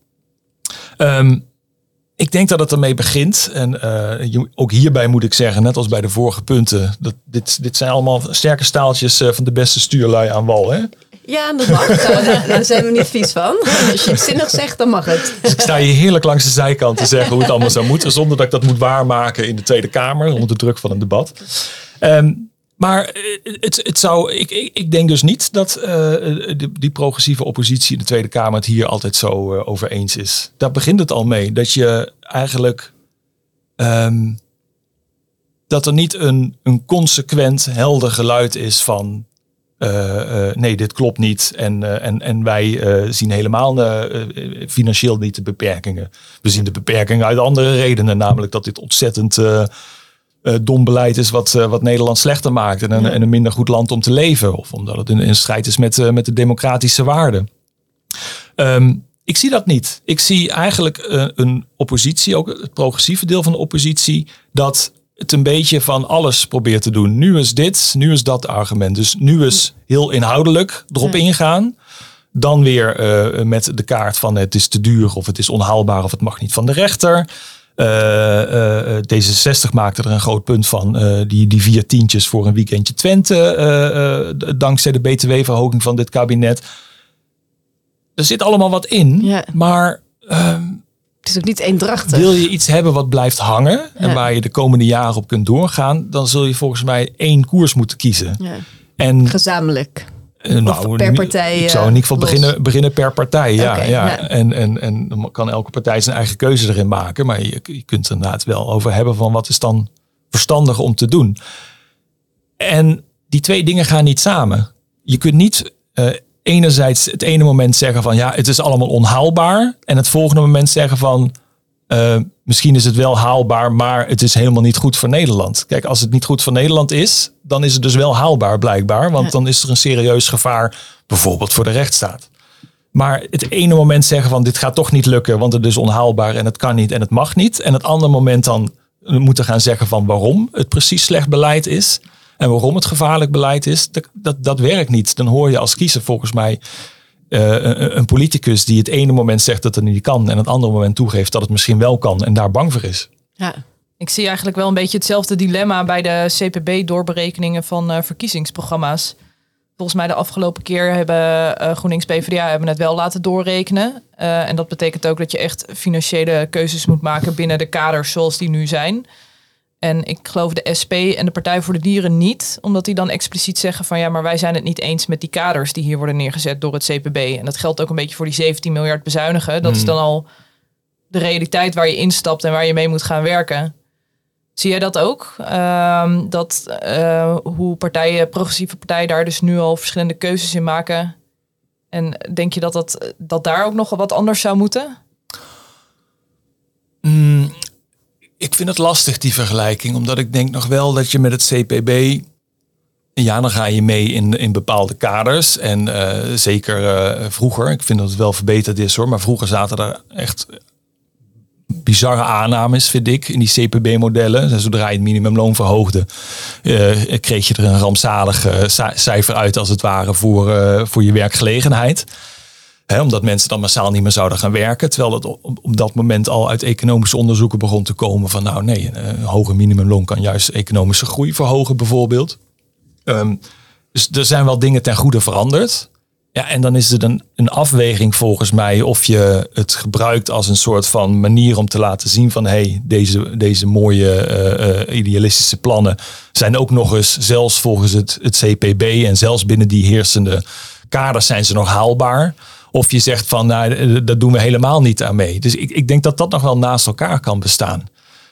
Ik denk dat het ermee begint. En ook hierbij moet ik zeggen, net als bij de vorige punten. Dit zijn allemaal sterke staaltjes van de beste stuurlui aan wal. Hè?
Ja, dat mag. Daar zijn we niet vies van. Als je het zinnig zegt, dan mag het.
Dus ik sta hier heerlijk langs de zijkant te zeggen hoe het allemaal zou moeten. Zonder dat ik dat moet waarmaken in de Tweede Kamer. Onder de druk van een debat. Maar ik denk dus niet dat die progressieve oppositie in de Tweede Kamer het hier altijd zo over eens is. Daar begint het al mee. Dat je eigenlijk dat er niet een consequent helder geluid is van nee, dit klopt niet. En wij zien helemaal financieel niet de beperkingen. We zien de beperkingen uit andere redenen. Namelijk dat dit ontzettend dom beleid is wat Nederland slechter maakt. En een minder goed land om te leven. Of omdat het in strijd is met de democratische waarden. Ik zie dat niet. Ik zie eigenlijk een oppositie, ook het progressieve deel van de oppositie, dat het een beetje van alles probeert te doen. Nu is dit, nu is dat argument. Dus nu is heel inhoudelijk erop ingaan. Dan weer met de kaart van het is te duur of het is onhaalbaar of het mag niet van de rechter. D66 maakte er een groot punt van. Die 4 tientjes voor een weekendje Twente. Dankzij de btw-verhoging van dit kabinet. Er zit allemaal wat in. Maar
het is ook niet eendrachtig.
Wil je iets hebben wat blijft hangen en waar je de komende jaren op kunt doorgaan, dan zul je volgens mij 1 koers moeten kiezen. Ja. En
gezamenlijk. Of per partij.
Ik zou in ieder geval beginnen per partij. Ja, okay, ja. En dan kan elke partij zijn eigen keuze erin maken. Maar je kunt er inderdaad wel over hebben van wat is dan verstandig om te doen. En die 2 dingen gaan niet samen. Je kunt niet enerzijds het ene moment zeggen van ja, het is allemaal onhaalbaar. En het volgende moment zeggen van misschien is het wel haalbaar, maar het is helemaal niet goed voor Nederland. Kijk, als het niet goed voor Nederland is, dan is het dus wel haalbaar blijkbaar. Want dan is er een serieus gevaar, bijvoorbeeld voor de rechtsstaat. Maar het ene moment zeggen van dit gaat toch niet lukken, want het is onhaalbaar en het kan niet en het mag niet. En het andere moment dan moeten gaan zeggen van waarom het precies slecht beleid is. En waarom het gevaarlijk beleid is, dat werkt niet. Dan hoor je als kiezer volgens mij een politicus die het ene moment zegt dat het niet kan en het andere moment toegeeft dat het misschien wel kan en daar bang voor is.
Ja. Ik zie eigenlijk wel een beetje hetzelfde dilemma bij de CPB-doorberekeningen van verkiezingsprogramma's. Volgens mij de afgelopen keer hebben GroenLinks PvdA hebben het wel laten doorrekenen. En dat betekent ook dat je echt financiële keuzes moet maken binnen de kaders zoals die nu zijn. En ik geloof de SP en de Partij voor de Dieren niet. Omdat die dan expliciet zeggen van ja, maar wij zijn het niet eens met die kaders die hier worden neergezet door het CPB. En dat geldt ook een beetje voor die 17 miljard bezuinigen. Dat is dan al de realiteit waar je instapt en waar je mee moet gaan werken. Zie jij dat ook? Hoe progressieve partijen daar dus nu al verschillende keuzes in maken. En denk je dat daar ook nog wat anders zou moeten?
Ik vind het lastig, die vergelijking. Omdat ik denk nog wel dat je met het CPB... Ja, dan ga je mee in bepaalde kaders. En zeker vroeger. Ik vind dat het wel verbeterd is hoor. Maar vroeger zaten er echt bizarre aannames, vind ik, in die CPB-modellen. En zodra je het minimumloon verhoogde, kreeg je er een rampzalig cijfer uit als het ware voor je werkgelegenheid. Omdat mensen dan massaal niet meer zouden gaan werken. Terwijl het op dat moment al uit economische onderzoeken begon te komen van een hoge minimumloon kan juist economische groei verhogen bijvoorbeeld. Dus er zijn wel dingen ten goede veranderd. Ja, en dan is het een afweging volgens mij of je het gebruikt als een soort van manier om te laten zien van deze mooie idealistische plannen zijn ook nog eens, zelfs volgens het CPB en zelfs binnen die heersende kaders zijn ze nog haalbaar. Of je zegt van daar doen we helemaal niet aan mee. Dus ik denk dat dat nog wel naast elkaar kan bestaan.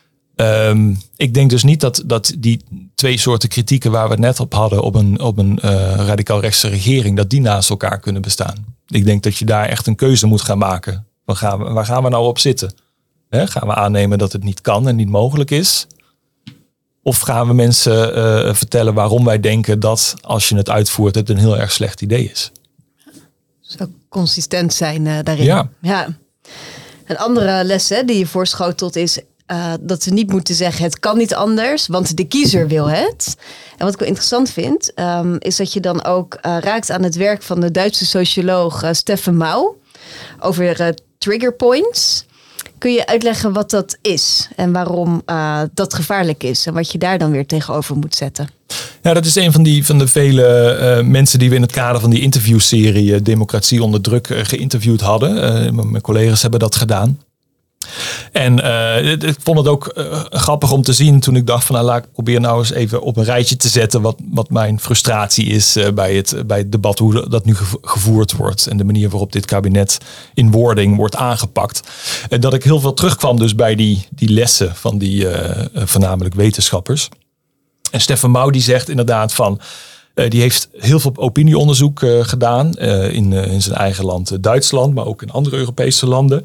Ik denk dus niet dat die twee soorten kritieken waar we het net op hadden op een radicaal rechtse regering, dat die naast elkaar kunnen bestaan. Ik denk dat je daar echt een keuze moet gaan maken. Waar gaan we nou op zitten? Gaan we aannemen dat het niet kan en niet mogelijk is? Of gaan we mensen vertellen waarom wij denken dat als je het uitvoert het een heel erg slecht idee is?
Zo consistent zijn daarin. Ja. Een andere les die je voorschotelt is dat we niet moeten zeggen het kan niet anders, want de kiezer wil het. En wat ik wel interessant vind, is dat je dan ook raakt aan het werk van de Duitse socioloog Steffen Mau over trigger points. Kun je uitleggen wat dat is en waarom dat gevaarlijk is en wat je daar dan weer tegenover moet zetten?
Ja, dat is een van de vele mensen die we in het kader van die interviewserie Democratie onder druk geïnterviewd hadden. Mijn collega's hebben dat gedaan. En ik vond het ook grappig om te zien toen ik dacht van laat ik proberen nou eens even op een rijtje te zetten wat mijn frustratie is bij het debat hoe dat nu gevoerd wordt en de manier waarop dit kabinet in wording wordt aangepakt. Dat ik heel veel terugkwam dus bij die lessen van die voornamelijk wetenschappers. En Steffen Mau die zegt inderdaad van die heeft heel veel opinieonderzoek gedaan in zijn eigen land Duitsland, maar ook in andere Europese landen.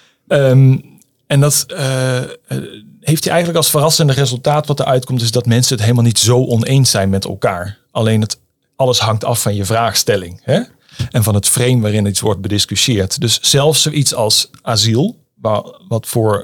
En dat heeft hij eigenlijk als verrassende resultaat wat eruit komt, is dat mensen het helemaal niet zo oneens zijn met elkaar. Alleen alles hangt af van je vraagstelling. Hè? En van het frame waarin iets wordt bediscussieerd. Dus zelfs zoiets als asiel, wat voor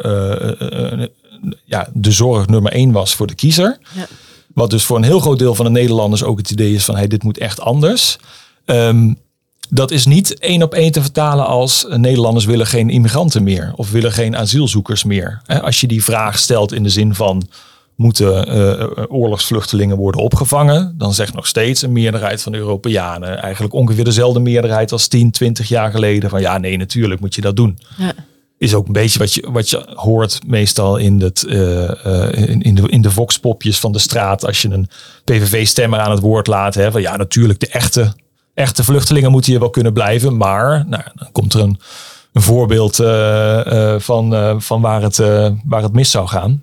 de zorg nummer 1 was voor de kiezer. Ja. Wat dus voor een heel groot deel van de Nederlanders ook het idee is van dit moet echt anders. Dat is niet 1 op 1 te vertalen als Nederlanders willen geen immigranten meer of willen geen asielzoekers meer. Als je die vraag stelt in de zin van moeten oorlogsvluchtelingen worden opgevangen, dan zegt nog steeds een meerderheid van de Europeanen, eigenlijk ongeveer dezelfde meerderheid als 10, 20 jaar geleden, van nee, natuurlijk moet je dat doen. Ja. Is ook een beetje wat je hoort meestal in de voxpopjes van de straat als je een PVV-stemmer aan het woord laat. Van natuurlijk de echte vluchtelingen moeten hier wel kunnen blijven. Maar dan komt er een voorbeeld van waar het mis zou gaan.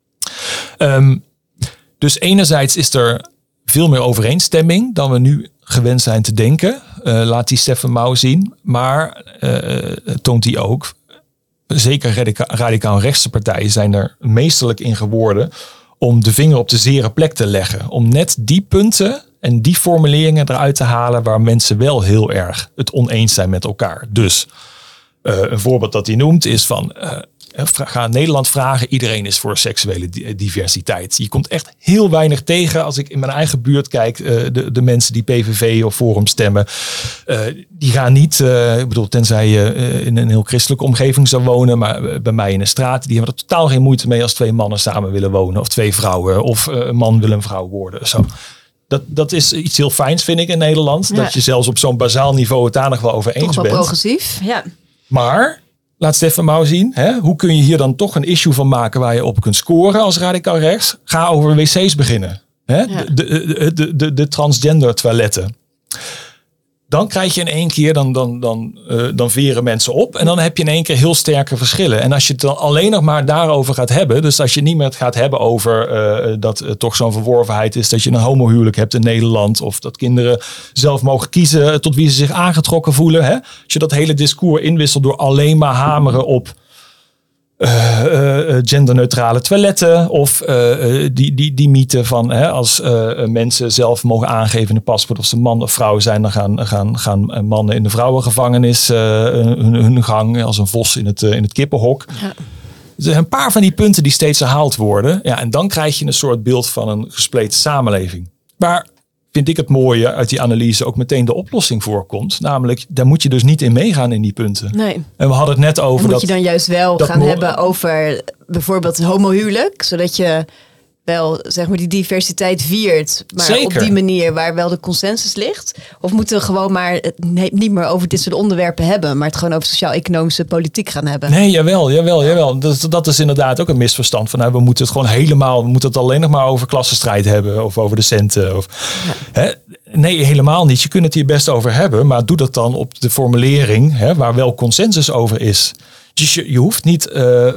Dus enerzijds is er veel meer overeenstemming dan we nu gewend zijn te denken. Laat die Steffen Mau zien. Maar toont hij ook, zeker radicaal rechtse partijen zijn er meesterlijk in geworden om de vinger op de zere plek te leggen. Om net die punten en die formuleringen eruit te halen waar mensen wel heel erg het oneens zijn met elkaar. Dus een voorbeeld dat hij noemt is van ga Nederland vragen. Iedereen is voor seksuele diversiteit. Je komt echt heel weinig tegen als ik in mijn eigen buurt kijk. De mensen die PVV of Forum stemmen. Die gaan niet, ik bedoel tenzij je in een heel christelijke omgeving zou wonen. Maar bij mij in de straat. Die hebben er totaal geen moeite mee als 2 mannen samen willen wonen. Of 2 vrouwen. Of een man wil een vrouw worden. Zo. Dat is iets heel fijns vind ik in Nederland. Ja. Dat je zelfs op zo'n bazaal niveau het daar nog wel over eens bent.
Toch wel progressief, ja.
Maar laat Steffen Mau zien. Hoe kun je hier dan toch een issue van maken waar je op kunt scoren als radicaal rechts? Ga over wc's beginnen. Ja. De transgender toiletten. Dan krijg je in één keer, dan veren mensen op. En dan heb je in één keer heel sterke verschillen. En als je het dan alleen nog maar daarover gaat hebben. Dus als je niet meer gaat hebben over dat toch zo'n verworvenheid is. Dat je een homohuwelijk hebt in Nederland. Of dat kinderen zelf mogen kiezen tot wie ze zich aangetrokken voelen. Hè? Als je dat hele discours inwisselt door alleen maar hameren op genderneutrale toiletten of die mythe van als mensen zelf mogen aangeven in de paspoort of ze man of vrouw zijn, dan gaan mannen in de vrouwengevangenis hun gang als een vos in het kippenhok. Ja. Er zijn een paar van die punten die steeds herhaald worden. Ja, en dan krijg je een soort beeld van een gespleten samenleving. Waar vind ik het mooie uit die analyse, ook meteen de oplossing voorkomt. Namelijk, daar moet je dus niet in meegaan in die punten.
Nee.
En we hadden het net over
moet
dat...
je dan juist wel
dat
gaan hebben over bijvoorbeeld homohuwelijk, zodat je wel zeg maar die diversiteit viert, maar
Zeker.
op die manier waar wel de consensus ligt? Of moeten we gewoon maar het niet meer over dit soort onderwerpen hebben, maar het gewoon over sociaal-economische politiek gaan hebben?
Nee, jawel. Dat is inderdaad ook een misverstand. Van, we moeten het gewoon helemaal, we moeten het alleen nog maar over klassenstrijd hebben of over de centen. Hè? Nee, helemaal niet. Je kunt het hier best over hebben, maar doe dat dan op de formulering waar wel consensus over is. Dus je hoeft niet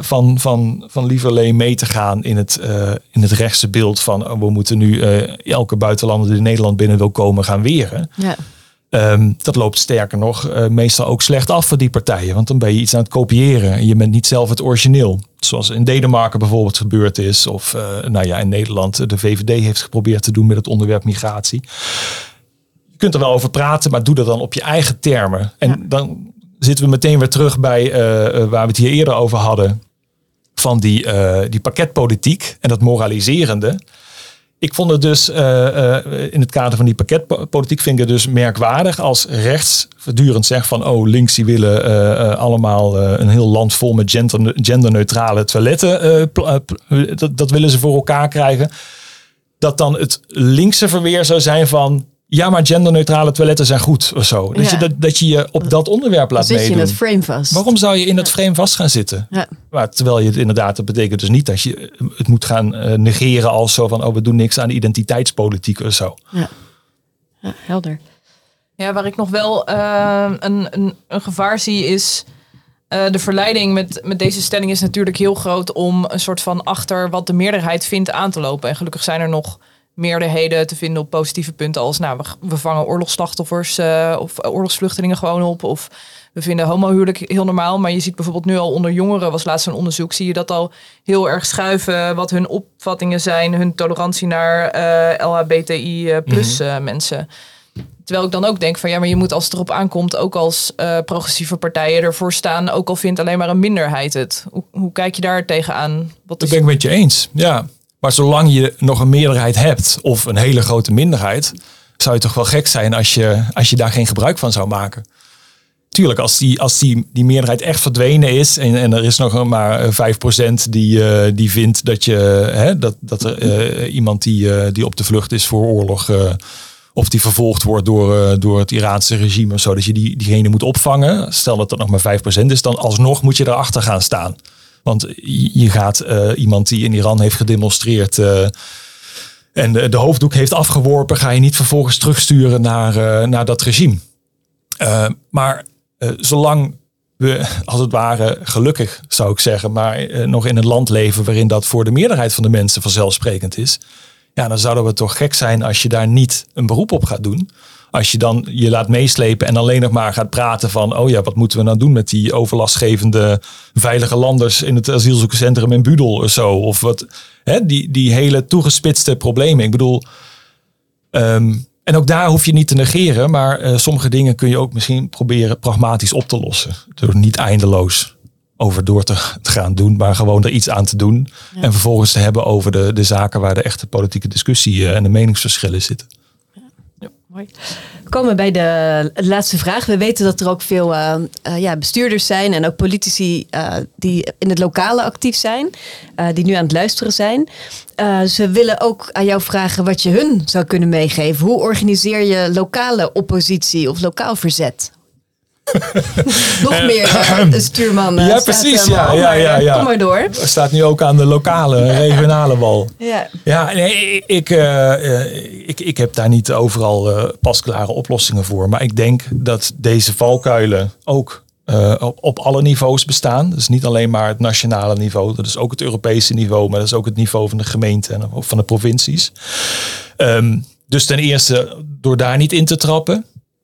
van lieverlee mee te gaan in het rechtse beeld van we moeten nu elke buitenlander die Nederland binnen wil komen gaan weren.
Ja.
Dat loopt sterker nog meestal ook slecht af voor die partijen. Want dan ben je iets aan het kopiëren en je bent niet zelf het origineel. Zoals in Denemarken bijvoorbeeld gebeurd is. Of in Nederland de VVD heeft geprobeerd te doen met het onderwerp migratie. Je kunt er wel over praten, maar doe dat dan op je eigen termen. En dan zitten we meteen weer terug bij waar we het hier eerder over hadden. Van die pakketpolitiek en dat moraliserende. Ik vond het dus in het kader van die pakketpolitiek vind ik het dus merkwaardig als rechts voortdurend zegt van links die willen allemaal een heel land vol met genderneutrale toiletten. Dat willen ze voor elkaar krijgen. Dat dan het linkse verweer zou zijn van ja, maar genderneutrale toiletten zijn goed of zo. Dat je je op dat onderwerp laat meedoen.
Zit je in het frame vast.
Waarom zou je in dat frame vast gaan zitten? Ja. Maar terwijl je het inderdaad, dat betekent dus niet dat je het moet gaan negeren als zo van we doen niks aan identiteitspolitiek of zo.
Ja, helder.
Ja, waar ik nog wel een gevaar zie is de verleiding met deze stelling is natuurlijk heel groot om een soort van achter wat de meerderheid vindt aan te lopen. En gelukkig zijn er nog meerderheden te vinden op positieve punten als we vangen oorlogsslachtoffers of oorlogsvluchtelingen gewoon op. Of we vinden homohuwelijk heel normaal. Maar je ziet bijvoorbeeld nu al onder jongeren, was laatst een onderzoek, zie je dat al heel erg schuiven wat hun opvattingen zijn, hun tolerantie naar LHBTI plus mensen. Terwijl ik dan ook denk van maar je moet als het erop aankomt ook als progressieve partijen ervoor staan. Ook al vindt alleen maar een minderheid het. Hoe kijk je daar tegenaan?
Dat ben ik met je eens, ja. Maar zolang je nog een meerderheid hebt of een hele grote minderheid, zou je toch wel gek zijn als je daar geen gebruik van zou maken. Tuurlijk, als die meerderheid echt verdwenen is en er is nog maar 5% die vindt dat dat er iemand die op de vlucht is voor oorlog of die vervolgd wordt door het Iraanse regime of zo, dat je diegene moet opvangen. Stel dat dat nog maar 5% is, dan alsnog moet je erachter gaan staan. Want je gaat iemand die in Iran heeft gedemonstreerd en de hoofddoek heeft afgeworpen, ga je niet vervolgens terugsturen naar dat regime. Maar zolang we, als het ware, gelukkig zou ik zeggen, maar nog in een land leven waarin dat voor de meerderheid van de mensen vanzelfsprekend is, dan zouden we toch gek zijn als je daar niet een beroep op gaat doen. Als je dan je laat meeslepen en alleen nog maar gaat praten van wat moeten we nou doen met die overlastgevende veilige landers in het asielzoekerscentrum in Budel of zo. Of wat, die hele toegespitste problemen. Ik bedoel, en ook daar hoef je niet te negeren, maar sommige dingen kun je ook misschien proberen pragmatisch op te lossen. Door niet eindeloos over door te gaan doen, maar gewoon er iets aan te doen. Ja. En vervolgens te hebben over de zaken waar de echte politieke discussie en de meningsverschillen zitten.
Mooi. We komen bij de laatste vraag. We weten dat er ook veel bestuurders zijn en ook politici die in het lokale actief zijn. Die nu aan het luisteren zijn. Ze willen ook aan jou vragen wat je hun zou kunnen meegeven. Hoe organiseer je lokale oppositie of lokaal verzet? Nog meer stuurman.
Ja, precies. Ja.
Kom maar door.
Er staat nu ook aan de lokale, regionale wal. Ja, nee, ik heb daar niet overal pasklare oplossingen voor. Maar ik denk dat deze valkuilen ook op alle niveaus bestaan. Dus niet alleen maar het nationale niveau. Dat is ook het Europese niveau. Maar dat is ook het niveau van de gemeente en van de provincies. Dus ten eerste door daar niet in te trappen.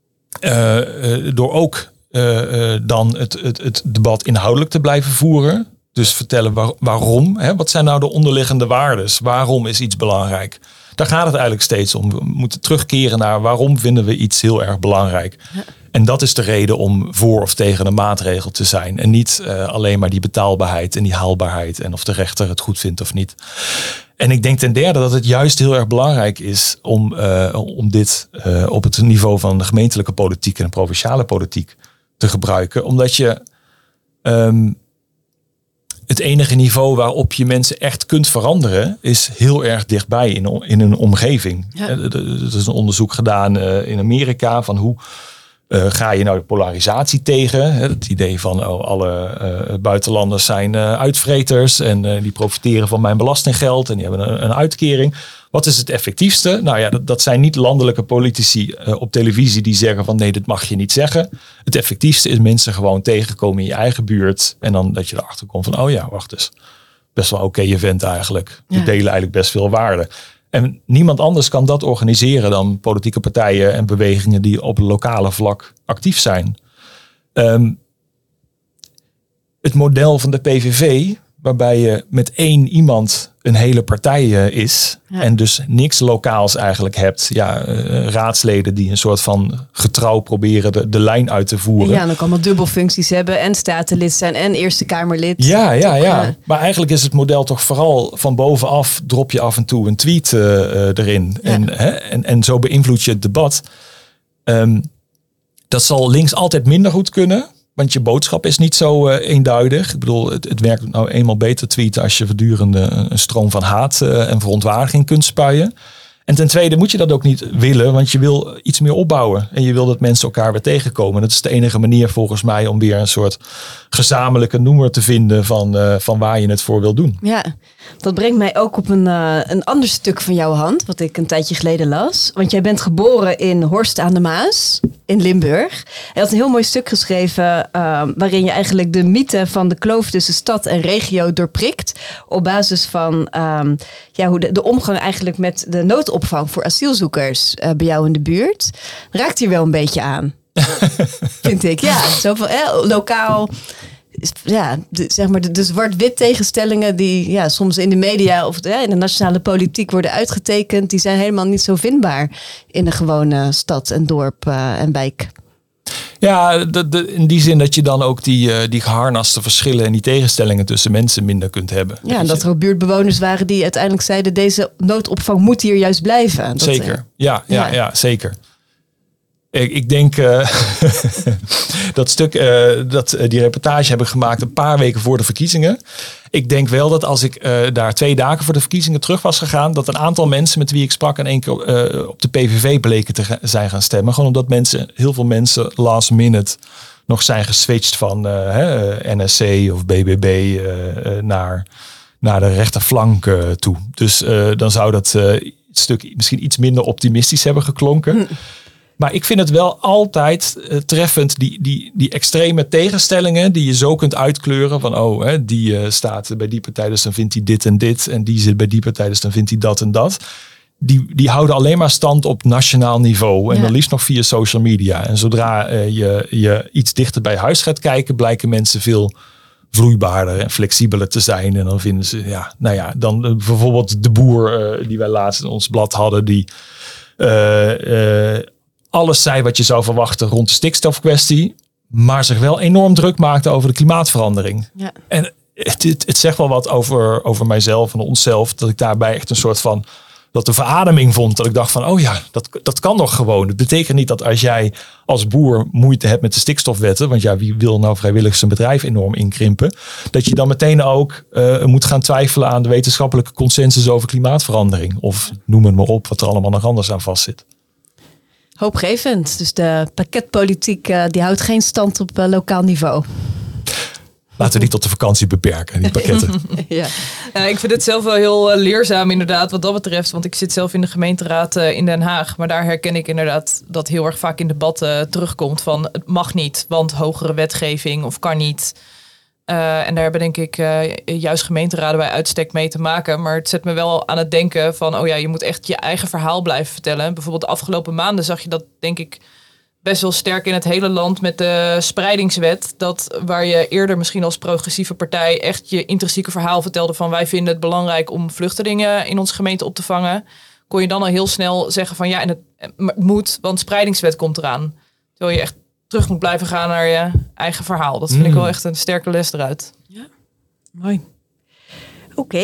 Door ook dan het debat inhoudelijk te blijven voeren. Dus vertellen waarom. Wat zijn nou de onderliggende waardes? Waarom is iets belangrijk? Daar gaat het eigenlijk steeds om. We moeten terugkeren naar waarom vinden we iets heel erg belangrijk. Ja. En dat is de reden om voor of tegen een maatregel te zijn. En niet alleen maar die betaalbaarheid en die haalbaarheid. En of de rechter het goed vindt of niet. En ik denk ten derde dat het juist heel erg belangrijk is om dit op het niveau van de gemeentelijke politiek en de provinciale politiek te gebruiken. Omdat je het enige niveau waarop je mensen echt kunt veranderen is heel erg dichtbij in een omgeving. Ja. Er is een onderzoek gedaan in Amerika van hoe ga je nou de polarisatie tegen. Het idee van alle buitenlanders zijn uitvreters en die profiteren van mijn belastinggeld en die hebben een uitkering. Wat is het effectiefste? Nou ja, dat zijn niet landelijke politici op televisie die zeggen van nee, dit mag je niet zeggen. Het effectiefste is mensen gewoon tegenkomen in je eigen buurt. En dan dat je erachter komt van oh ja, wacht eens. Best wel oké event eigenlijk. We delen eigenlijk best veel waarde. En niemand anders kan dat organiseren dan politieke partijen en bewegingen die op het lokale vlak actief zijn. Het model van de PVV, waarbij je met één iemand een hele partij is en dus niks lokaals eigenlijk hebt. Ja, raadsleden die een soort van getrouw proberen de lijn uit te voeren.
Ja, en ook allemaal dubbelfuncties hebben en statenlid zijn en Eerste Kamerlid.
Ja. Maar eigenlijk is het model toch vooral van bovenaf drop je af en toe een tweet erin. Ja. En zo beïnvloed je het debat. Dat zal links altijd minder goed kunnen. Want je boodschap is niet zo eenduidig. Ik bedoel, het werkt nou eenmaal beter tweeten als je voortdurend een stroom van haat en verontwaardiging kunt spuien. En ten tweede moet je dat ook niet willen, want je wil iets meer opbouwen. En je wil dat mensen elkaar weer tegenkomen. Dat is de enige manier volgens mij om weer een soort gezamenlijke noemer te vinden van waar je het voor wil doen. Ja,
dat brengt mij ook op een ander stuk van jouw hand, wat ik een tijdje geleden las. Want jij bent geboren in Horst aan de Maas, in Limburg. Je had een heel mooi stuk geschreven waarin je eigenlijk de mythe van de kloof tussen stad en regio doorprikt. Op basis van hoe de omgang eigenlijk met de noodopvang voor asielzoekers bij jou in de buurt. Raakt hier wel een beetje aan, vind ik. Ja, zo van lokaal. Ja, de zwart-wit tegenstellingen die soms in de media of in de nationale politiek worden uitgetekend, die zijn helemaal niet zo vindbaar in een gewone stad en dorp en wijk.
Ja, in die zin dat je dan ook die geharnaste verschillen en die tegenstellingen tussen mensen minder kunt hebben.
Ja, en dat er ook buurtbewoners waren die uiteindelijk zeiden deze noodopvang moet hier juist blijven.
Zeker, ja, zeker. Ik denk dat stuk, die reportage heb ik gemaakt een paar weken voor de verkiezingen. Ik denk wel dat als ik daar 2 dagen voor de verkiezingen terug was gegaan, dat een aantal mensen met wie ik sprak in één keer op de PVV bleken te zijn gaan stemmen. Gewoon omdat heel veel mensen last minute nog zijn geswitcht van NSC of BBB naar de rechterflank toe. Dus dan zou dat stuk misschien iets minder optimistisch hebben geklonken. Maar ik vind het wel altijd treffend, die extreme tegenstellingen die je zo kunt uitkleuren. Van die staat bij die partij, dus dan vindt hij dit en dit. En die zit bij die partij, dus dan vindt hij dat en dat. Die houden alleen maar stand op nationaal niveau. En dan liefst nog via social media. En zodra je iets dichter bij huis gaat kijken, blijken mensen veel vloeibaarder en flexibeler te zijn. En dan vinden ze, dan bijvoorbeeld de boer die wij laatst in ons blad hadden, die alles zei wat je zou verwachten rond de stikstofkwestie, maar zich wel enorm druk maakte over de klimaatverandering. Ja. En het zegt wel wat over mijzelf en onszelf, dat ik daarbij echt een soort van dat de verademing vond. Dat ik dacht van, dat kan nog gewoon. Het betekent niet dat als jij als boer moeite hebt met de stikstofwetten, want wie wil nou vrijwillig zijn bedrijf enorm inkrimpen, dat je dan meteen ook moet gaan twijfelen aan de wetenschappelijke consensus over klimaatverandering. Of noem het maar op, wat er allemaal nog anders aan vastzit.
Hoopgevend. Dus de pakketpolitiek die houdt geen stand op lokaal niveau.
Laten we die tot de vakantie beperken, die pakketten.
Ja, ik vind het zelf wel heel leerzaam inderdaad wat dat betreft. Want ik zit zelf in de gemeenteraad in Den Haag. Maar daar herken ik inderdaad dat heel erg vaak in debatten terugkomt van het mag niet, want hogere wetgeving of kan niet. En daar hebben denk ik juist gemeenteraden bij uitstek mee te maken. Maar het zet me wel aan het denken van je moet echt je eigen verhaal blijven vertellen. Bijvoorbeeld de afgelopen maanden zag je dat denk ik best wel sterk in het hele land met de spreidingswet. Dat waar je eerder misschien als progressieve partij echt je intrinsieke verhaal vertelde van wij vinden het belangrijk om vluchtelingen in onze gemeente op te vangen. Kon je dan al heel snel zeggen van en het moet, want spreidingswet komt eraan. Terwijl je echt terug moet blijven gaan naar je eigen verhaal. Dat vind ik wel echt een sterke les eruit.
Ja, mooi. Oké.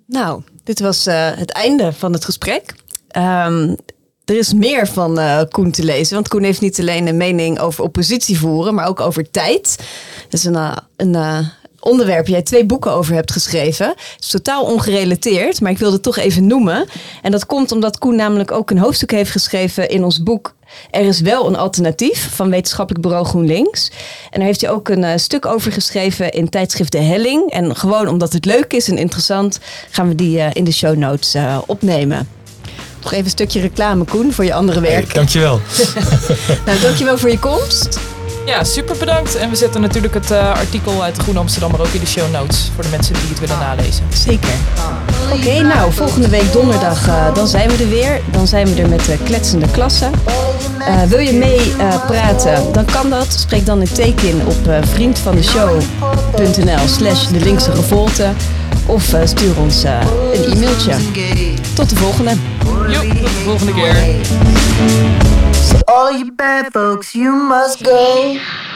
Nou, dit was het einde van het gesprek. Er is meer van Koen te lezen. Want Koen heeft niet alleen een mening over oppositie voeren, maar ook over tijd. Dat is een onderwerp waar jij 2 boeken over hebt geschreven. Het is totaal ongerelateerd, maar ik wilde het toch even noemen. En dat komt omdat Koen namelijk ook een hoofdstuk heeft geschreven in ons boek Er is wel een alternatief van wetenschappelijk bureau GroenLinks. En daar heeft hij ook een stuk over geschreven in tijdschrift De Helling. En gewoon omdat het leuk is en interessant, gaan we die in de show notes opnemen. Nog even een stukje reclame, Koen, voor je andere werk.
Hey, dankjewel.
Nou, dankjewel voor je komst.
Ja, super bedankt. En we zetten natuurlijk het artikel uit de Groene Amsterdammer ook in de show notes. Voor de mensen die het willen nalezen.
Zeker. Oké, nou, volgende week donderdag, dan zijn we er weer. Dan zijn we er met de kletsende klasse. Wil je mee praten, dan kan dat. Spreek dan een teken in op vriendvandeshow.nl/de linkse revolte. Of stuur ons een e-mailtje. Tot de volgende.
Jo, tot de volgende keer.
So all you bad folks, you must go.